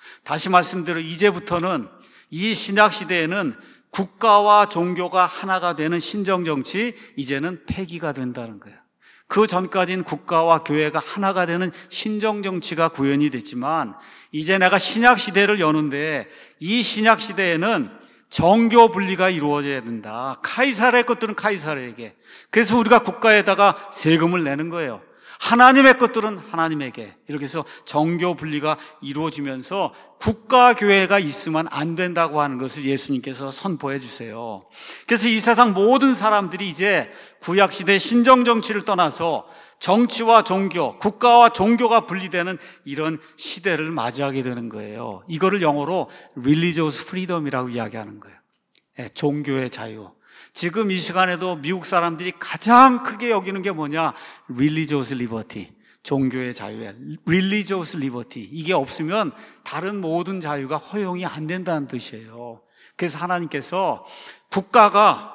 다시 말씀드려 이제부터는 이 신약 시대에는 국가와 종교가 하나가 되는 신정정치, 이제는 폐기가 된다는 거예요. 그 전까지는 국가와 교회가 하나가 되는 신정정치가 구현이 됐지만 이제 내가 신약 시대를 여는데 이 신약 시대에는 정교 분리가 이루어져야 된다. 카이사르의 것들은 카이사르에게. 그래서 우리가 국가에다가 세금을 내는 거예요. 하나님의 것들은 하나님에게. 이렇게 해서 정교 분리가 이루어지면서 국가 교회가 있으면 안 된다고 하는 것을 예수님께서 선포해 주세요. 그래서 이 세상 모든 사람들이 이제 구약시대 신정정치를 떠나서 정치와 종교, 국가와 종교가 분리되는 이런 시대를 맞이하게 되는 거예요. 이거를 영어로 religious freedom이라고 이야기하는 거예요. 네, 종교의 자유. 지금 이 시간에도 미국 사람들이 가장 크게 여기는 게 뭐냐? religious liberty. 종교의 자유에 religious liberty. 이게 없으면 다른 모든 자유가 허용이 안 된다는 뜻이에요. 그래서 하나님께서 국가가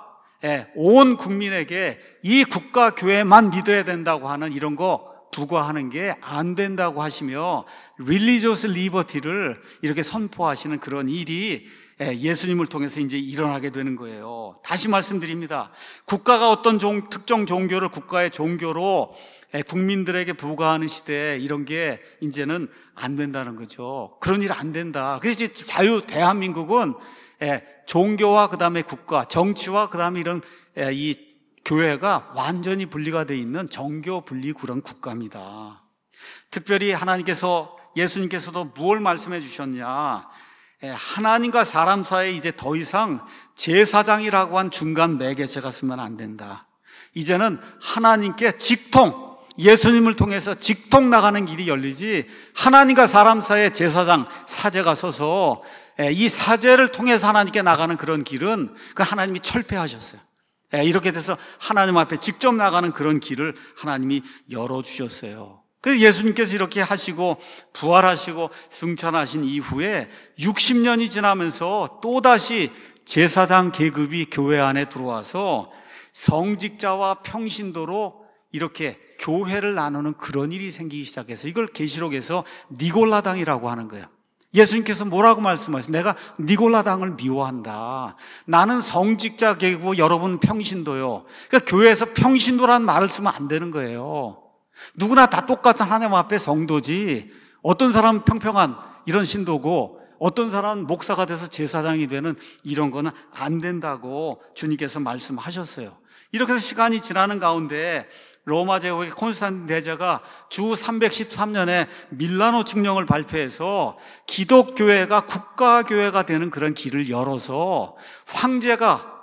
온 국민에게 이 국가 교회만 믿어야 된다고 하는 이런 거 부과하는 게 안 된다고 하시며 religious liberty를 이렇게 선포하시는 그런 일이 예수님을 통해서 이제 일어나게 되는 거예요. 다시 말씀드립니다. 국가가 어떤 종, 특정 종교를 국가의 종교로 국민들에게 부과하는 시대에 이런 게 이제는 안 된다는 거죠. 그런 일 안 된다. 그래서 자유 대한민국은 종교와 그 다음에 국가, 정치와 그 다음에 이런 이 교회가 완전히 분리가 되어 있는 정교 분리 그런 국가입니다. 특별히 하나님께서, 예수님께서도 무엇을 말씀해 주셨냐? 하나님과 사람 사이에 이제 더 이상 제사장이라고 한 중간 매개체가 쓰면 안 된다. 이제는 하나님께 직통, 예수님을 통해서 직통 나가는 길이 열리지 하나님과 사람 사이에 제사장, 사제가 서서 이 사제를 통해서 하나님께 나가는 그런 길은 그 하나님이 철폐하셨어요. 이렇게 돼서 하나님 앞에 직접 나가는 그런 길을 하나님이 열어주셨어요. 그래서 예수님께서 이렇게 하시고 부활하시고 승천하신 이후에 육십 년이 지나면서 또다시 제사장 계급이 교회 안에 들어와서 성직자와 평신도로 이렇게 교회를 나누는 그런 일이 생기기 시작해서 이걸 계시록에서 니골라당이라고 하는 거예요. 예수님께서 뭐라고 말씀하세요? 내가 니골라당을 미워한다. 나는 성직자 계급이고 여러분 평신도요. 그러니까 교회에서 평신도라는 말을 쓰면 안 되는 거예요. 누구나 다 똑같은 하나님 앞에 성도지 어떤 사람은 평평한 이런 신도고 어떤 사람은 목사가 돼서 제사장이 되는 이런 거는 안 된다고 주님께서 말씀하셨어요. 이렇게 해서 시간이 지나는 가운데 로마 제국의 콘스탄틴 대제가 주 삼백십삼 년에 밀라노 칙령을 발표해서 기독교회가 국가교회가 되는 그런 길을 열어서 황제가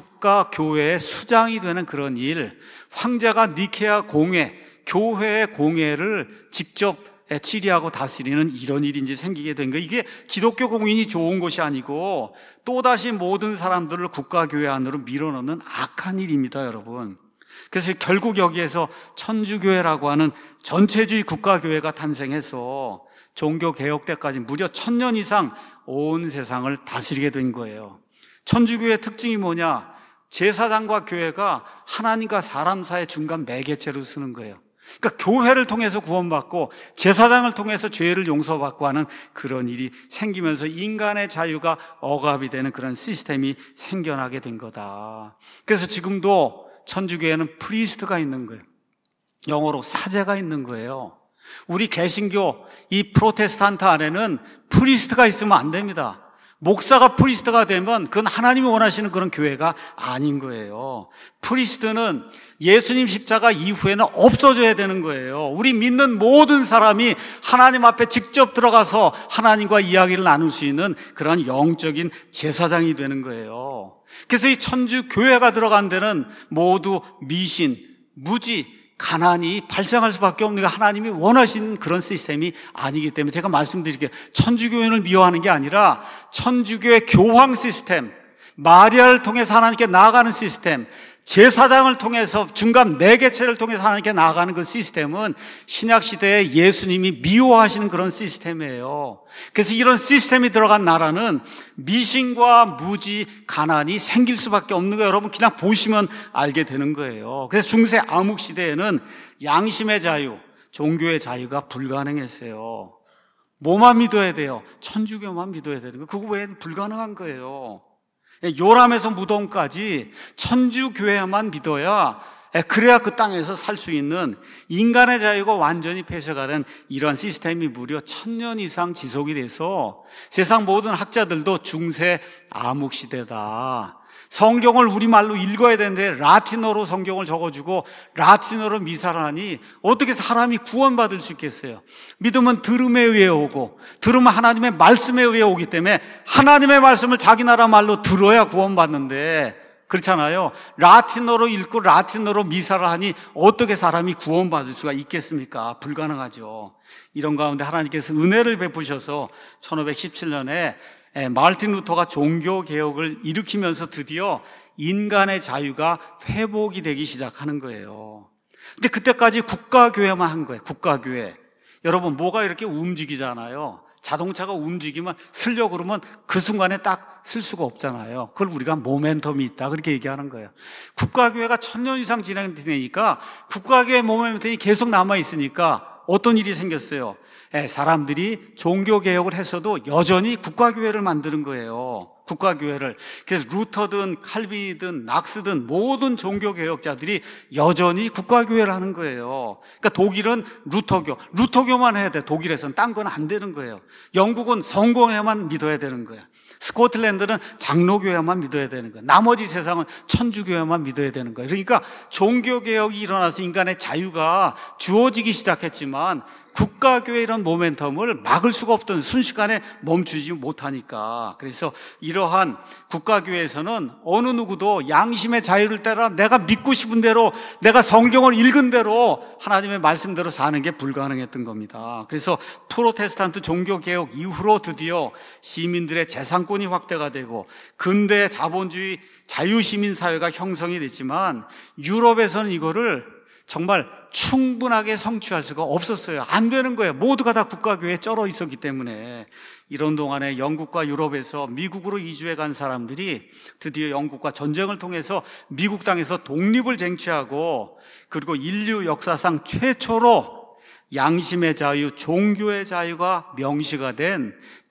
국가교회의 수장이 되는 그런 일, 황제가 니케아 공회, 교회의 공회를 직접 치리하고 다스리는 이런 일이 이제 생기게 된 거예요. 이게 기독교 공인이 좋은 것이 아니고 또다시 모든 사람들을 국가교회 안으로 밀어넣는 악한 일입니다, 여러분. 그래서 결국 여기에서 천주교회라고 하는 전체주의 국가교회가 탄생해서 종교개혁 때까지 무려 천년 이상 온 세상을 다스리게 된 거예요. 천주교회의 특징이 뭐냐? 제사장과 교회가 하나님과 사람 사이의 중간 매개체로 쓰는 거예요. 그러니까 교회를 통해서 구원받고 제사장을 통해서 죄를 용서받고 하는 그런 일이 생기면서 인간의 자유가 억압이 되는 그런 시스템이 생겨나게 된 거다. 그래서 지금도 천주교회는 프리스트가 있는 거예요. 영어로 사제가 있는 거예요. 우리 개신교 이 프로테스탄트 안에는 프리스트가 있으면 안 됩니다. 목사가 프리스트가 되면 그건 하나님이 원하시는 그런 교회가 아닌 거예요. 프리스트는 예수님 십자가 이후에는 없어져야 되는 거예요. 우리 믿는 모든 사람이 하나님 앞에 직접 들어가서 하나님과 이야기를 나눌 수 있는 그런 영적인 제사장이 되는 거예요. 그래서 이 천주 교회가 들어간 데는 모두 미신, 무지, 가난이 발생할 수밖에 없는 게 하나님이 원하시는 그런 시스템이 아니기 때문에 제가 말씀드릴게요. 천주교회를 미워하는 게 아니라 천주교의 교황 시스템, 마리아를 통해서 하나님께 나아가는 시스템, 제사장을 통해서 중간 매개체를 통해서 하나님께 나아가는 그 시스템은 신약시대에 예수님이 미워하시는 그런 시스템이에요. 그래서 이런 시스템이 들어간 나라는 미신과 무지, 가난이 생길 수밖에 없는 거예요. 여러분 그냥 보시면 알게 되는 거예요. 그래서 중세 암흑시대에는 양심의 자유, 종교의 자유가 불가능했어요. 뭐만 믿어야 돼요? 천주교만 믿어야 되는 거예요. 그거 외에는 불가능한 거예요. 요람에서 무덤까지 천주교회만 믿어야, 그래야 그 땅에서 살 수 있는 인간의 자유가 완전히 폐쇄가 된 이러한 시스템이 무려 천년 이상 지속이 돼서 세상 모든 학자들도 중세 암흑시대다, 성경을 우리말로 읽어야 되는데 라틴어로 성경을 적어주고 라틴어로 미사를 하니 어떻게 사람이 구원받을 수 있겠어요? 믿음은 들음에 의해 오고, 들음은 하나님의 말씀에 의해 오기 때문에 하나님의 말씀을 자기 나라 말로 들어야 구원받는데, 그렇잖아요. 라틴어로 읽고 라틴어로 미사를 하니 어떻게 사람이 구원받을 수가 있겠습니까? 불가능하죠. 이런 가운데 하나님께서 은혜를 베푸셔서 천오백십칠 년에 마르틴 루터가 종교개혁을 일으키면서 드디어 인간의 자유가 회복이 되기 시작하는 거예요. 근데 그때까지 국가교회만 한 거예요. 국가교회. 여러분, 뭐가 이렇게 움직이잖아요. 자동차가 움직이면 쓰려고 그러면 그 순간에 딱 쓸 수가 없잖아요. 그걸 우리가 모멘텀이 있다, 그렇게 얘기하는 거예요. 국가교회가 천년 이상 진행되니까 국가교회 모멘텀이 계속 남아있으니까 어떤 일이 생겼어요? 사람들이 종교개혁을 했어도 여전히 국가교회를 만드는 거예요. 국가교회를. 그래서 루터든 칼빈이든 낙스든 모든 종교개혁자들이 여전히 국가교회를 하는 거예요. 그러니까 독일은 루터교, 루터교만 해야 돼. 독일에서는 딴 건 안 되는 거예요. 영국은 성공회만 믿어야 되는 거예요. 스코틀랜드는 장로교회만 믿어야 되는 거예요. 나머지 세상은 천주교회만 믿어야 되는 거예요. 그러니까 종교개혁이 일어나서 인간의 자유가 주어지기 시작했지만 국가교회 이런 모멘텀을 막을 수가 없던, 순식간에 멈추지 못하니까. 그래서 이러한 국가교회에서는 어느 누구도 양심의 자유를 따라 내가 믿고 싶은 대로, 내가 성경을 읽은 대로 하나님의 말씀대로 사는 게 불가능했던 겁니다. 그래서 프로테스탄트 종교개혁 이후로 드디어 시민들의 재산권이 확대가 되고 근대 자본주의 자유시민사회가 형성이 됐지만 유럽에서는 이거를 정말 충분하게 성취할 수가 없었어요. 안 되는 거예요. 모두가 다 국가교회에 쩔어 있었기 때문에. 이런 동안에 영국과 유럽에서 미국으로 이주해 간 사람들이 드디어 영국과 전쟁을 통해서 미국 땅에서 독립을 쟁취하고, 그리고 인류 역사상 최초로 양심의 자유, 종교의 자유가 명시가 된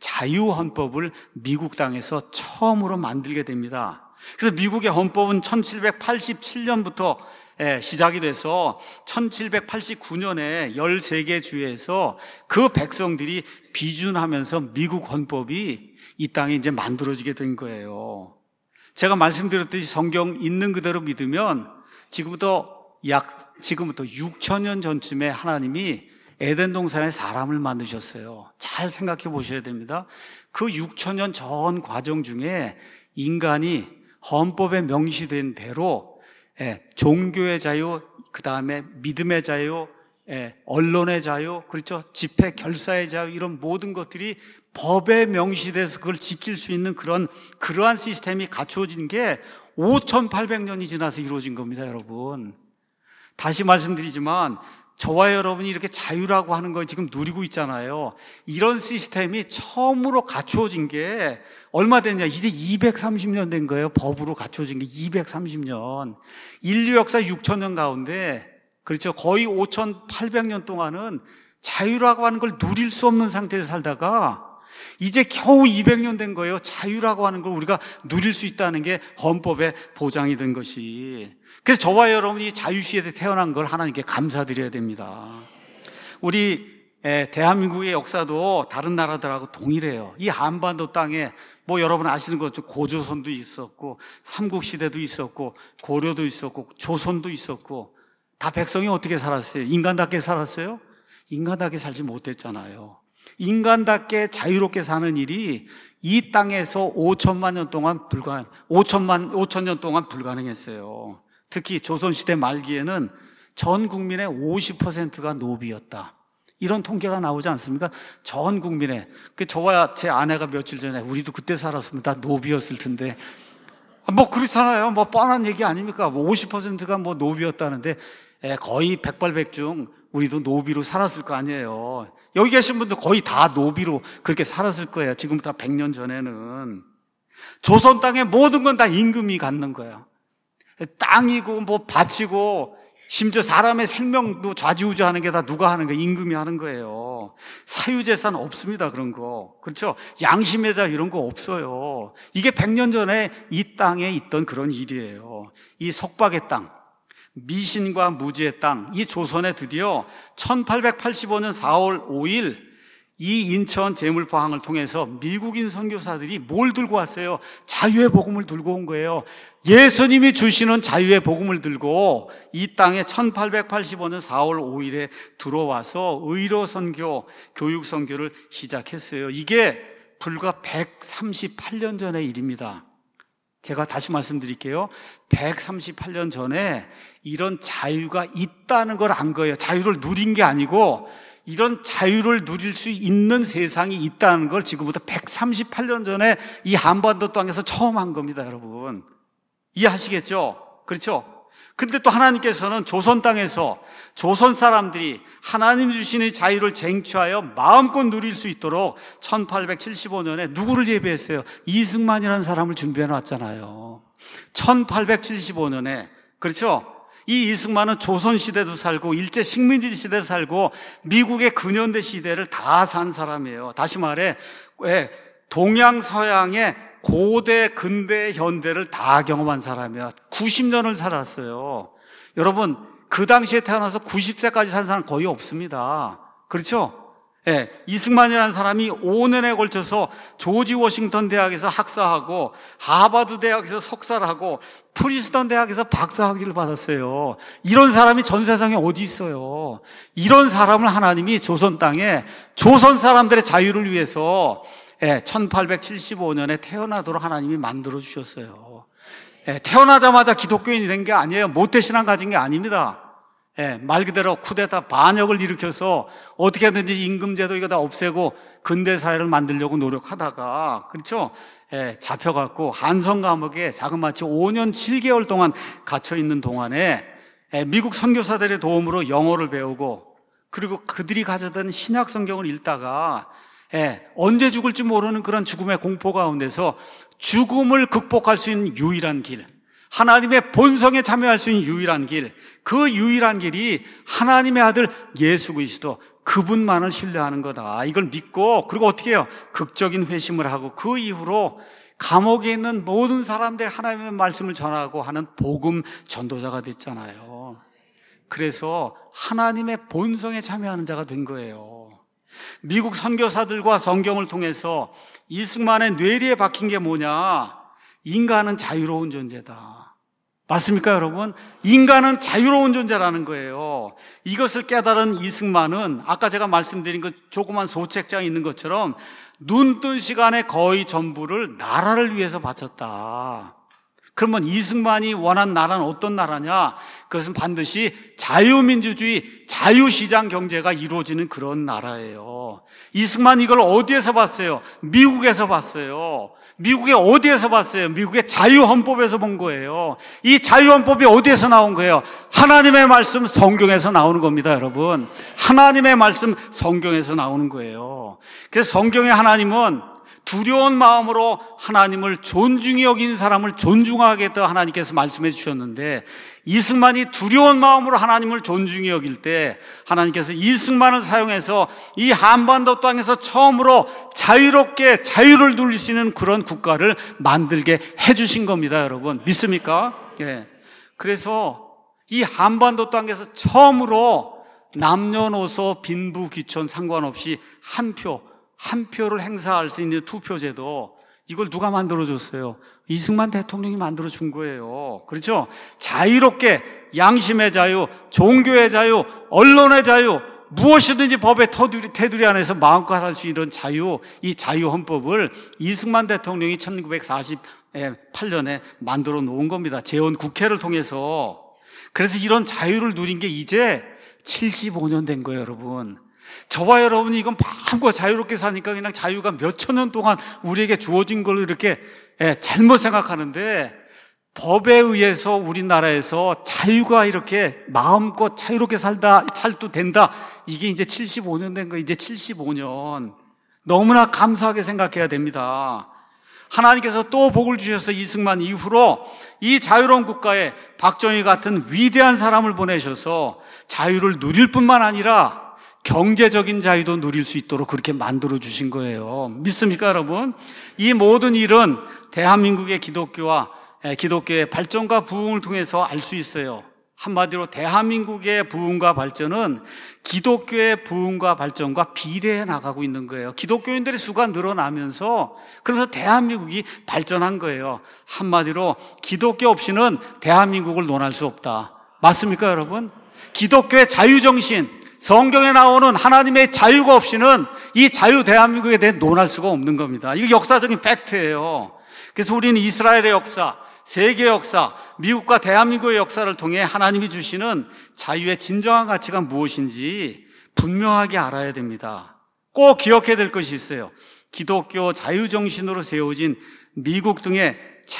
자유헌법을 미국 땅에서 처음으로 만들게 됩니다. 그래서 미국의 헌법은 천칠백팔십칠 년부터 예, 시작이 돼서 천칠백팔십구 년에 열세 개 주에서 그 백성들이 비준하면서 미국 헌법이 이 땅에 이제 만들어지게 된 거예요. 제가 말씀드렸듯이 성경 있는 그대로 믿으면 지금부터 약, 지금부터 육천 년 전쯤에 하나님이 에덴 동산에 사람을 만드셨어요. 잘 생각해 보셔야 됩니다. 그 육천 년 전 과정 중에 인간이 헌법에 명시된 대로 예, 종교의 자유, 그 다음에 믿음의 자유, 예, 언론의 자유, 그렇죠? 집회 결사의 자유, 이런 모든 것들이 법에 명시돼서 그걸 지킬 수 있는 그런, 그러한 시스템이 갖추어진 게 오천팔백 년이 지나서 이루어진 겁니다, 여러분. 다시 말씀드리지만 저와 여러분이 이렇게 자유라고 하는 걸 지금 누리고 있잖아요. 이런 시스템이 처음으로 갖추어진 게 얼마 됐냐? 이제 이백삼십 년 된 거예요. 법으로 갖추어진 게 이백삼십 년. 인류 역사 육천 년 가운데, 그렇죠, 거의 오천팔백 년 동안은 자유라고 하는 걸 누릴 수 없는 상태에서 살다가 이제 겨우 이백 년 된 거예요. 자유라고 하는 걸 우리가 누릴 수 있다는 게 헌법에 보장이 된 것이. 그래서 저와 여러분이 자유시대에 태어난 걸 하나님께 감사드려야 됩니다. 우리 대한민국의 역사도 다른 나라들하고 동일해요. 이 한반도 땅에 뭐 여러분 아시는 것처럼 고조선도 있었고 삼국시대도 있었고 고려도 있었고 조선도 있었고, 다 백성이 어떻게 살았어요? 인간답게 살았어요? 인간답게 살지 못했잖아요. 인간답게 자유롭게 사는 일이 이 땅에서 오천만 년 동안 불가능, 오천만, 오천 년 동안 불가능했어요. 특히 조선시대 말기에는 전 국민의 오십 퍼센트가 노비였다, 이런 통계가 나오지 않습니까? 전 국민의. 그 저와 제 아내가 며칠 전에 우리도 그때 살았으면 다 노비였을 텐데, 뭐 그렇잖아요. 뭐 뻔한 얘기 아닙니까? 뭐 오십 퍼센트가 뭐 노비였다는데 거의 백발백중 우리도 노비로 살았을 거 아니에요. 여기 계신 분들 거의 다 노비로 그렇게 살았을 거예요. 지금부터 백 년 전에는. 조선 땅의 모든 건 다 임금이 갖는 거예요. 땅이고 뭐 밭이고 심지어 사람의 생명도 좌지우지하는 게 다 누가 하는 거예요? 임금이 하는 거예요. 사유재산 없습니다. 그런 거. 그렇죠? 양심의 자유 이런 거 없어요. 이게 백 년 전에 이 땅에 있던 그런 일이에요. 이 속박의 땅, 미신과 무지의 땅, 이 조선에 드디어 천팔백팔십오 년 사월 오일 이 인천 제물포항을 통해서 미국인 선교사들이 뭘 들고 왔어요? 자유의 복음을 들고 온 거예요. 예수님이 주시는 자유의 복음을 들고 이 땅에 천팔백팔십오 년 사월 오일에 들어와서 의료 선교, 교육 선교를 시작했어요. 이게 불과 백삼십팔 년 전의 일입니다. 제가 다시 말씀드릴게요. 백삼십팔 년 전에 이런 자유가 있다는 걸 안 거예요. 자유를 누린 게 아니고 이런 자유를 누릴 수 있는 세상이 있다는 걸 지금부터 백삼십팔 년 전에 이 한반도 땅에서 처음 한 겁니다, 여러분. 이해하시겠죠? 그렇죠? 근데 또 하나님께서는 조선 땅에서 조선 사람들이 하나님 주시는 자유를 쟁취하여 마음껏 누릴 수 있도록 천팔백칠십오 년에 누구를 예비했어요? 이승만이라는 사람을 준비해 놨잖아요. 천팔백칠십오 년에. 그렇죠? 이 이승만은 조선시대도 살고 일제 식민지 시대도 살고 미국의 근현대 시대를 다 산 사람이에요. 다시 말해 동양 서양의 고대, 근대, 현대를 다 경험한 사람이야. 구십 년을 살았어요. 여러분, 그 당시에 태어나서 구십 세까지 산 사람 거의 없습니다. 그렇죠? 예, 이승만이라는 사람이 오 년에 걸쳐서 조지 워싱턴 대학에서 학사하고 하버드 대학에서 석사를 하고 프린스턴 대학에서 박사학위를 받았어요. 이런 사람이 전 세상에 어디 있어요? 이런 사람을 하나님이 조선 땅에 조선 사람들의 자유를 위해서 예, 천팔백칠십오 년에 태어나도록 하나님이 만들어 주셨어요. 예, 태어나자마자 기독교인이 된 게 아니에요. 모태신앙 가진 게 아닙니다. 예, 말 그대로 쿠데타 반역을 일으켜서 어떻게든지 임금제도 이거 다 없애고 근대 사회를 만들려고 노력하다가, 그렇죠? 예, 잡혀갖고 한성 감옥에 자그마치 오 년 칠 개월 동안 갇혀 있는 동안에 예, 미국 선교사들의 도움으로 영어를 배우고 그리고 그들이 가져던 신약 성경을 읽다가 예, 언제 죽을지 모르는 그런 죽음의 공포 가운데서 죽음을 극복할 수 있는 유일한 길, 하나님의 본성에 참여할 수 있는 유일한 길, 그 유일한 길이 하나님의 아들 예수 그리스도, 그분만을 신뢰하는 거다. 이걸 믿고, 그리고 어떻게 해요? 극적인 회심을 하고 그 이후로 감옥에 있는 모든 사람들의 하나님의 말씀을 전하고 하는 복음 전도자가 됐잖아요. 그래서 하나님의 본성에 참여하는 자가 된 거예요. 미국 선교사들과 성경을 통해서 이승만의 뇌리에 박힌 게 뭐냐? 인간은 자유로운 존재다. 맞습니까, 여러분? 인간은 자유로운 존재라는 거예요. 이것을 깨달은 이승만은 아까 제가 말씀드린 그 조그만 소책장에 있는 것처럼 눈 뜬 시간에 거의 전부를 나라를 위해서 바쳤다. 그러면 이승만이 원한 나라는 어떤 나라냐? 그것은 반드시 자유민주주의, 자유시장 경제가 이루어지는 그런 나라예요. 이승만이 이걸 어디에서 봤어요? 미국에서 봤어요. 미국의 어디에서 봤어요? 미국의 자유헌법에서 본 거예요. 이 자유헌법이 어디에서 나온 거예요? 하나님의 말씀 성경에서 나오는 겁니다, 여러분. 하나님의 말씀 성경에서 나오는 거예요. 그래서 성경의 하나님은 두려운 마음으로 하나님을 존중히 여기는 사람을 존중하겠다 하나님께서 말씀해 주셨는데, 이승만이 두려운 마음으로 하나님을 존중히 여길 때 하나님께서 이승만을 사용해서 이 한반도 땅에서 처음으로 자유롭게 자유를 누릴 수 있는 그런 국가를 만들게 해주신 겁니다, 여러분. 믿습니까? 예. 그래서 이 한반도 땅에서 처음으로 남녀노소 빈부 귀천 상관없이 한 표, 한 표를 행사할 수 있는 투표제도, 이걸 누가 만들어줬어요? 이승만 대통령이 만들어준 거예요. 그렇죠? 자유롭게 양심의 자유, 종교의 자유, 언론의 자유, 무엇이든지 법의 테두리 안에서 마음껏 할 수 있는 자유, 이 자유헌법을 이승만 대통령이 천구백사십팔 년에 만들어 놓은 겁니다. 재헌국회를 통해서. 그래서 이런 자유를 누린 게 이제 칠십오 년 된 거예요, 여러분. 저와 여러분이 이건 마음껏 자유롭게 사니까 그냥 자유가 몇천 년 동안 우리에게 주어진 걸로 이렇게 예, 잘못 생각하는데, 법에 의해서 우리나라에서 자유가 이렇게 마음껏 자유롭게 살다, 살도 된다. 이게 이제 칠십오 년 된 거예요. 이제 칠십오 년. 너무나 감사하게 생각해야 됩니다. 하나님께서 또 복을 주셔서 이승만 이후로 이 자유로운 국가에 박정희 같은 위대한 사람을 보내셔서 자유를 누릴 뿐만 아니라 경제적인 자유도 누릴 수 있도록 그렇게 만들어 주신 거예요. 믿습니까, 여러분? 이 모든 일은 대한민국의 기독교와 기독교의 발전과 부흥을 통해서 알 수 있어요. 한마디로 대한민국의 부흥과 발전은 기독교의 부흥과 발전과 비례해 나가고 있는 거예요. 기독교인들의 수가 늘어나면서 그러면서 대한민국이 발전한 거예요. 한마디로 기독교 없이는 대한민국을 논할 수 없다. 맞습니까, 여러분? 기독교의 자유정신, 성경에 나오는 하나님의 자유가 없이는 이 자유 대한민국에 대해 논할 수가 없는 겁니다. 이게 역사적인 팩트예요. 그래서 우리는 이스라엘의 역사, 세계 역사, 미국과 대한민국의 역사를 통해 하나님이 주시는 자유의 진정한 가치가 무엇인지 분명하게 알아야 됩니다. 꼭 기억해야 될 것이 있어요. 기독교 자유정신으로 세워진 미국 등의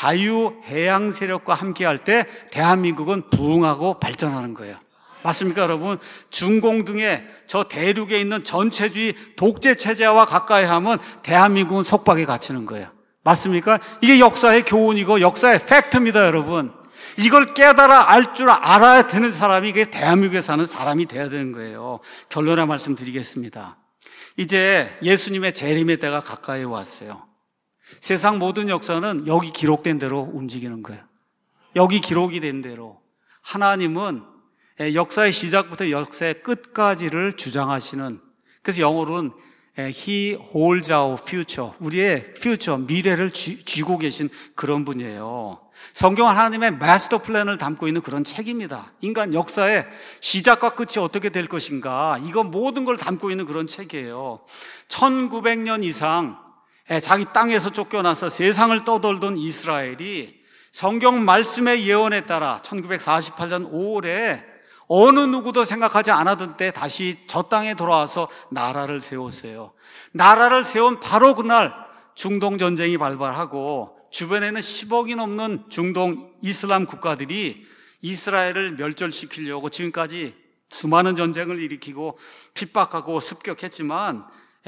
자유해양 세력과 함께할 때 대한민국은 부흥하고 발전하는 거예요. 맞습니까, 여러분? 중공 등의 저 대륙에 있는 전체주의 독재 체제와 가까이 하면 대한민국은 속박에 갇히는 거예요. 맞습니까? 이게 역사의 교훈이고 역사의 팩트입니다, 여러분. 이걸 깨달아 알 줄 알아야 되는 사람이 이게 대한민국에 사는 사람이 돼야 되는 거예요. 결론의 말씀 드리겠습니다. 이제 예수님의 재림의 때가 가까이 왔어요. 세상 모든 역사는 여기 기록된 대로 움직이는 거예요. 여기 기록이 된 대로. 하나님은 역사의 시작부터 역사의 끝까지를 주장하시는, 그래서 영어로는 He holds our future, 우리의 future, 미래를 쥐, 쥐고 계신 그런 분이에요. 성경은 하나님의 마스터 플랜을 담고 있는 그런 책입니다. 인간 역사의 시작과 끝이 어떻게 될 것인가, 이거 모든 걸 담고 있는 그런 책이에요. 천구백 년 이상 자기 땅에서 쫓겨나서 세상을 떠돌던 이스라엘이 성경 말씀의 예언에 따라 천구백사십팔 년 오월에 어느 누구도 생각하지 않았던 때 다시 저 땅에 돌아와서 나라를 세웠어요. 나라를 세운 바로 그날 중동 전쟁이 발발하고 주변에는 십억이 넘는 중동 이슬람 국가들이 이스라엘을 멸절시키려고 지금까지 수많은 전쟁을 일으키고 핍박하고 습격했지만,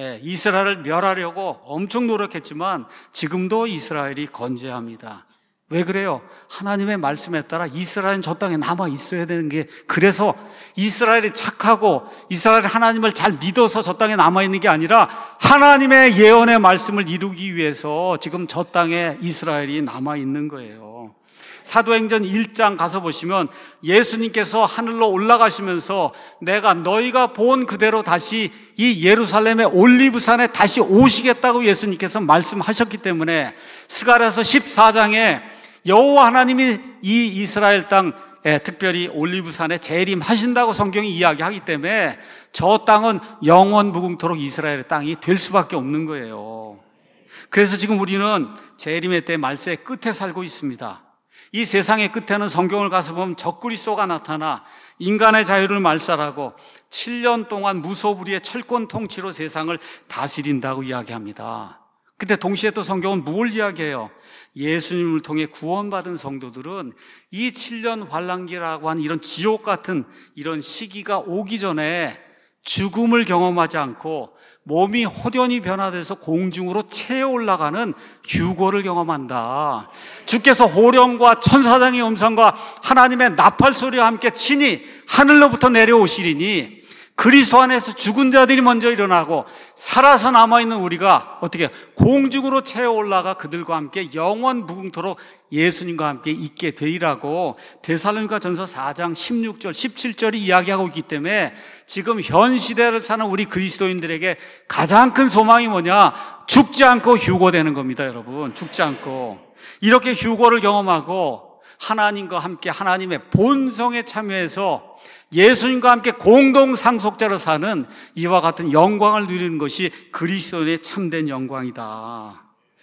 이스라엘을 멸하려고 엄청 노력했지만 지금도 이스라엘이 건재합니다. 왜 그래요? 하나님의 말씀에 따라 이스라엘은 저 땅에 남아 있어야 되는 게, 그래서 이스라엘이 착하고 이스라엘이 하나님을 잘 믿어서 저 땅에 남아 있는 게 아니라 하나님의 예언의 말씀을 이루기 위해서 지금 저 땅에 이스라엘이 남아 있는 거예요. 사도행전 일 장 가서 보시면 예수님께서 하늘로 올라가시면서 내가 너희가 본 그대로 다시 이 예루살렘의 올리브산에 다시 오시겠다고 예수님께서 말씀하셨기 때문에 스가랴서 십사 장에 여호와 하나님이 이 이스라엘 땅에 특별히 올리브산에 재림하신다고 성경이 이야기하기 때문에 저 땅은 영원 무궁토록 이스라엘의 땅이 될 수밖에 없는 거예요. 그래서 지금 우리는 재림의 때 말세의 끝에 살고 있습니다. 이 세상의 끝에는 성경을 가서 보면 적그리스도가 나타나 인간의 자유를 말살하고 칠 년 동안 무소불위의 철권 통치로 세상을 다스린다고 이야기합니다. 근데 동시에 또 성경은 뭘 이야기해요? 예수님을 통해 구원받은 성도들은 이 칠 년 환란기라고 하는 이런 지옥 같은 이런 시기가 오기 전에 죽음을 경험하지 않고 몸이 호련히 변화돼서 공중으로 채어 올라가는 휴거를 경험한다. 주께서 호령과 천사장의 음성과 하나님의 나팔 소리와 함께 친히 하늘로부터 내려오시리니 그리스도 안에서 죽은 자들이 먼저 일어나고 살아서 남아있는 우리가 어떻게 공중으로 채어 올라가 그들과 함께 영원 무궁토록 예수님과 함께 있게 되리라고 데살로니가 전서 사 장 십육 절 십칠 절이 이야기하고 있기 때문에 지금 현 시대를 사는 우리 그리스도인들에게 가장 큰 소망이 뭐냐? 죽지 않고 휴거되는 겁니다, 여러분. 죽지 않고 이렇게 휴거를 경험하고 하나님과 함께 하나님의 본성에 참여해서 예수님과 함께 공동 상속자로 사는 이와 같은 영광을 누리는 것이 그리스도인의 참된 영광이다.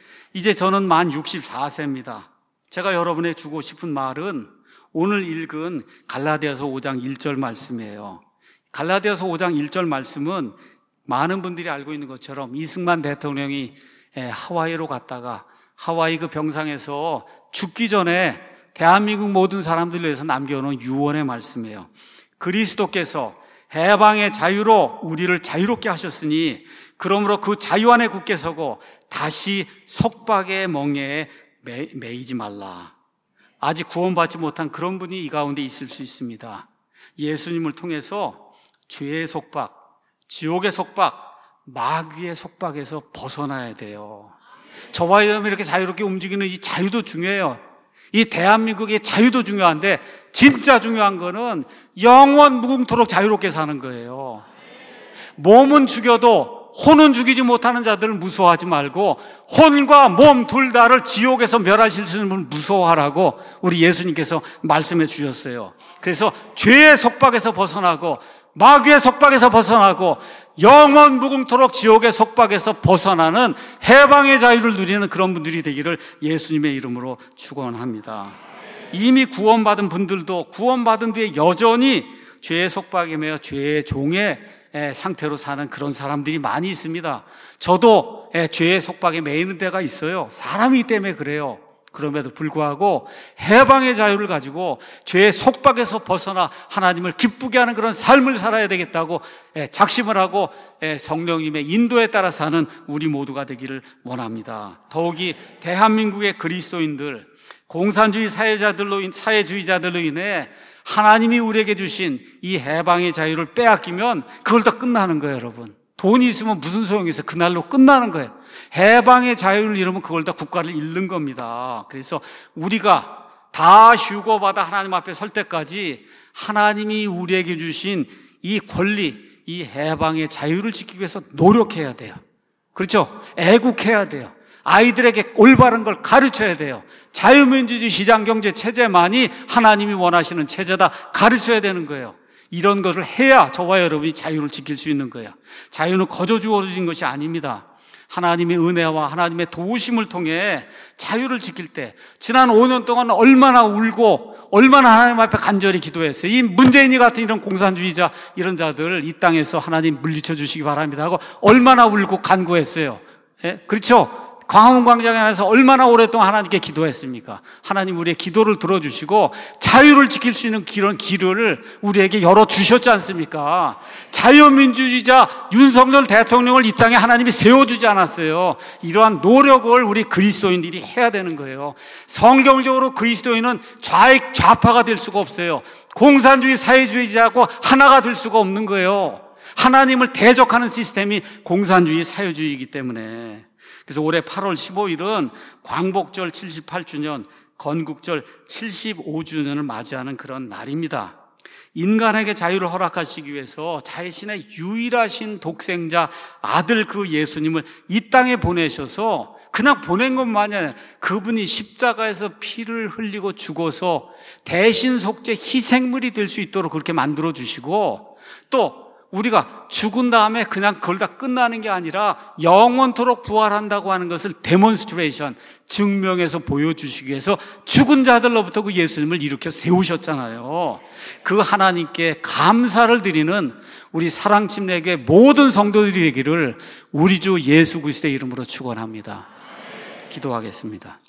이제 저는 만 육십사 세입니다. 제가 여러분에게 주고 싶은 말은 오늘 읽은 갈라디아서 오 장 일 절 말씀이에요. 갈라디아서 오 장 일 절 말씀은 많은 분들이 알고 있는 것처럼 이승만 대통령이 하와이로 갔다가 하와이 그 병상에서 죽기 전에 대한민국 모든 사람들을 위해서 남겨놓은 유언의 말씀이에요. 그리스도께서 해방의 자유로 우리를 자유롭게 하셨으니 그러므로 그 자유 안에 굳게 서고 다시 속박의 멍에에 매, 매이지 말라. 아직 구원받지 못한 그런 분이 이 가운데 있을 수 있습니다. 예수님을 통해서 죄의 속박, 지옥의 속박, 마귀의 속박에서 벗어나야 돼요. 저와 여러분이 이렇게 자유롭게 움직이는 이 자유도 중요해요. 이 대한민국의 자유도 중요한데 진짜 중요한 거는 영원 무궁토록 자유롭게 사는 거예요. 몸은 죽여도 혼은 죽이지 못하는 자들을 무서워하지 말고 혼과 몸 둘 다를 지옥에서 멸하실 수 있는 분을 무서워하라고 우리 예수님께서 말씀해 주셨어요. 그래서 죄의 속박에서 벗어나고 마귀의 속박에서 벗어나고 영원 무궁토록 지옥의 속박에서 벗어나는 해방의 자유를 누리는 그런 분들이 되기를 예수님의 이름으로 축원합니다. 이미 구원받은 분들도 구원받은 뒤에 여전히 죄의 속박에 매여 죄의 종의 상태로 사는 그런 사람들이 많이 있습니다. 저도 죄의 속박에 매이는 데가 있어요. 사람이기 때문에 그래요. 그럼에도 불구하고 해방의 자유를 가지고 죄의 속박에서 벗어나 하나님을 기쁘게 하는 그런 삶을 살아야 되겠다고 작심을 하고 성령님의 인도에 따라 사는 우리 모두가 되기를 원합니다. 더욱이 대한민국의 그리스도인들, 공산주의 사회자들로, 사회주의자들로 인해 하나님이 우리에게 주신 이 해방의 자유를 빼앗기면 그걸 다 끝나는 거예요, 여러분. 돈이 있으면 무슨 소용이 있어요? 그날로 끝나는 거예요. 해방의 자유를 잃으면 그걸 다 국가를 잃는 겁니다. 그래서 우리가 다 휴거받아 하나님 앞에 설 때까지 하나님이 우리에게 주신 이 권리, 이 해방의 자유를 지키기 위해서 노력해야 돼요. 그렇죠? 애국해야 돼요. 아이들에게 올바른 걸 가르쳐야 돼요. 자유민주주의 시장경제 체제만이 하나님이 원하시는 체제다 가르쳐야 되는 거예요. 이런 것을 해야 저와 여러분이 자유를 지킬 수 있는 거예요. 자유는 거저 주어진 것이 아닙니다. 하나님의 은혜와 하나님의 도우심을 통해 자유를 지킬 때 지난 오 년 동안 얼마나 울고 얼마나 하나님 앞에 간절히 기도했어요. 이 문재인이 같은 이런 공산주의자 이런 자들 이 땅에서 하나님 물리쳐 주시기 바랍니다 하고 얼마나 울고 간구했어요. 예? 그렇죠? 광화문 광장에 나서 얼마나 오랫동안 하나님께 기도했습니까? 하나님 우리의 기도를 들어주시고 자유를 지킬 수 있는 그런 길을 우리에게 열어주셨지 않습니까? 자유민주주의자 윤석열 대통령을 이 땅에 하나님이 세워주지 않았어요. 이러한 노력을 우리 그리스도인들이 해야 되는 거예요. 성경적으로 그리스도인은 좌익 좌파가 될 수가 없어요. 공산주의 사회주의자하고 하나가 될 수가 없는 거예요. 하나님을 대적하는 시스템이 공산주의 사회주의이기 때문에. 그래서 올해 팔월 십오일은 광복절 칠십팔 주년, 건국절 칠십오 주년을 맞이하는 그런 날입니다. 인간에게 자유를 허락하시기 위해서 자신의 유일하신 독생자 아들 그 예수님을 이 땅에 보내셔서 그냥 보낸 것만이 아니라 그분이 십자가에서 피를 흘리고 죽어서 대신 속죄 희생물이 될 수 있도록 그렇게 만들어 주시고 또 우리가 죽은 다음에 그냥 그걸 다 끝나는 게 아니라 영원토록 부활한다고 하는 것을 데몬스트레이션, 증명해서 보여주시기 위해서 죽은 자들로부터 그 예수님을 일으켜 세우셨잖아요. 그 하나님께 감사를 드리는 우리 사랑침례교회 모든 성도들이 되기를 우리 주 예수 그리스도의 이름으로 축원합니다. 기도하겠습니다.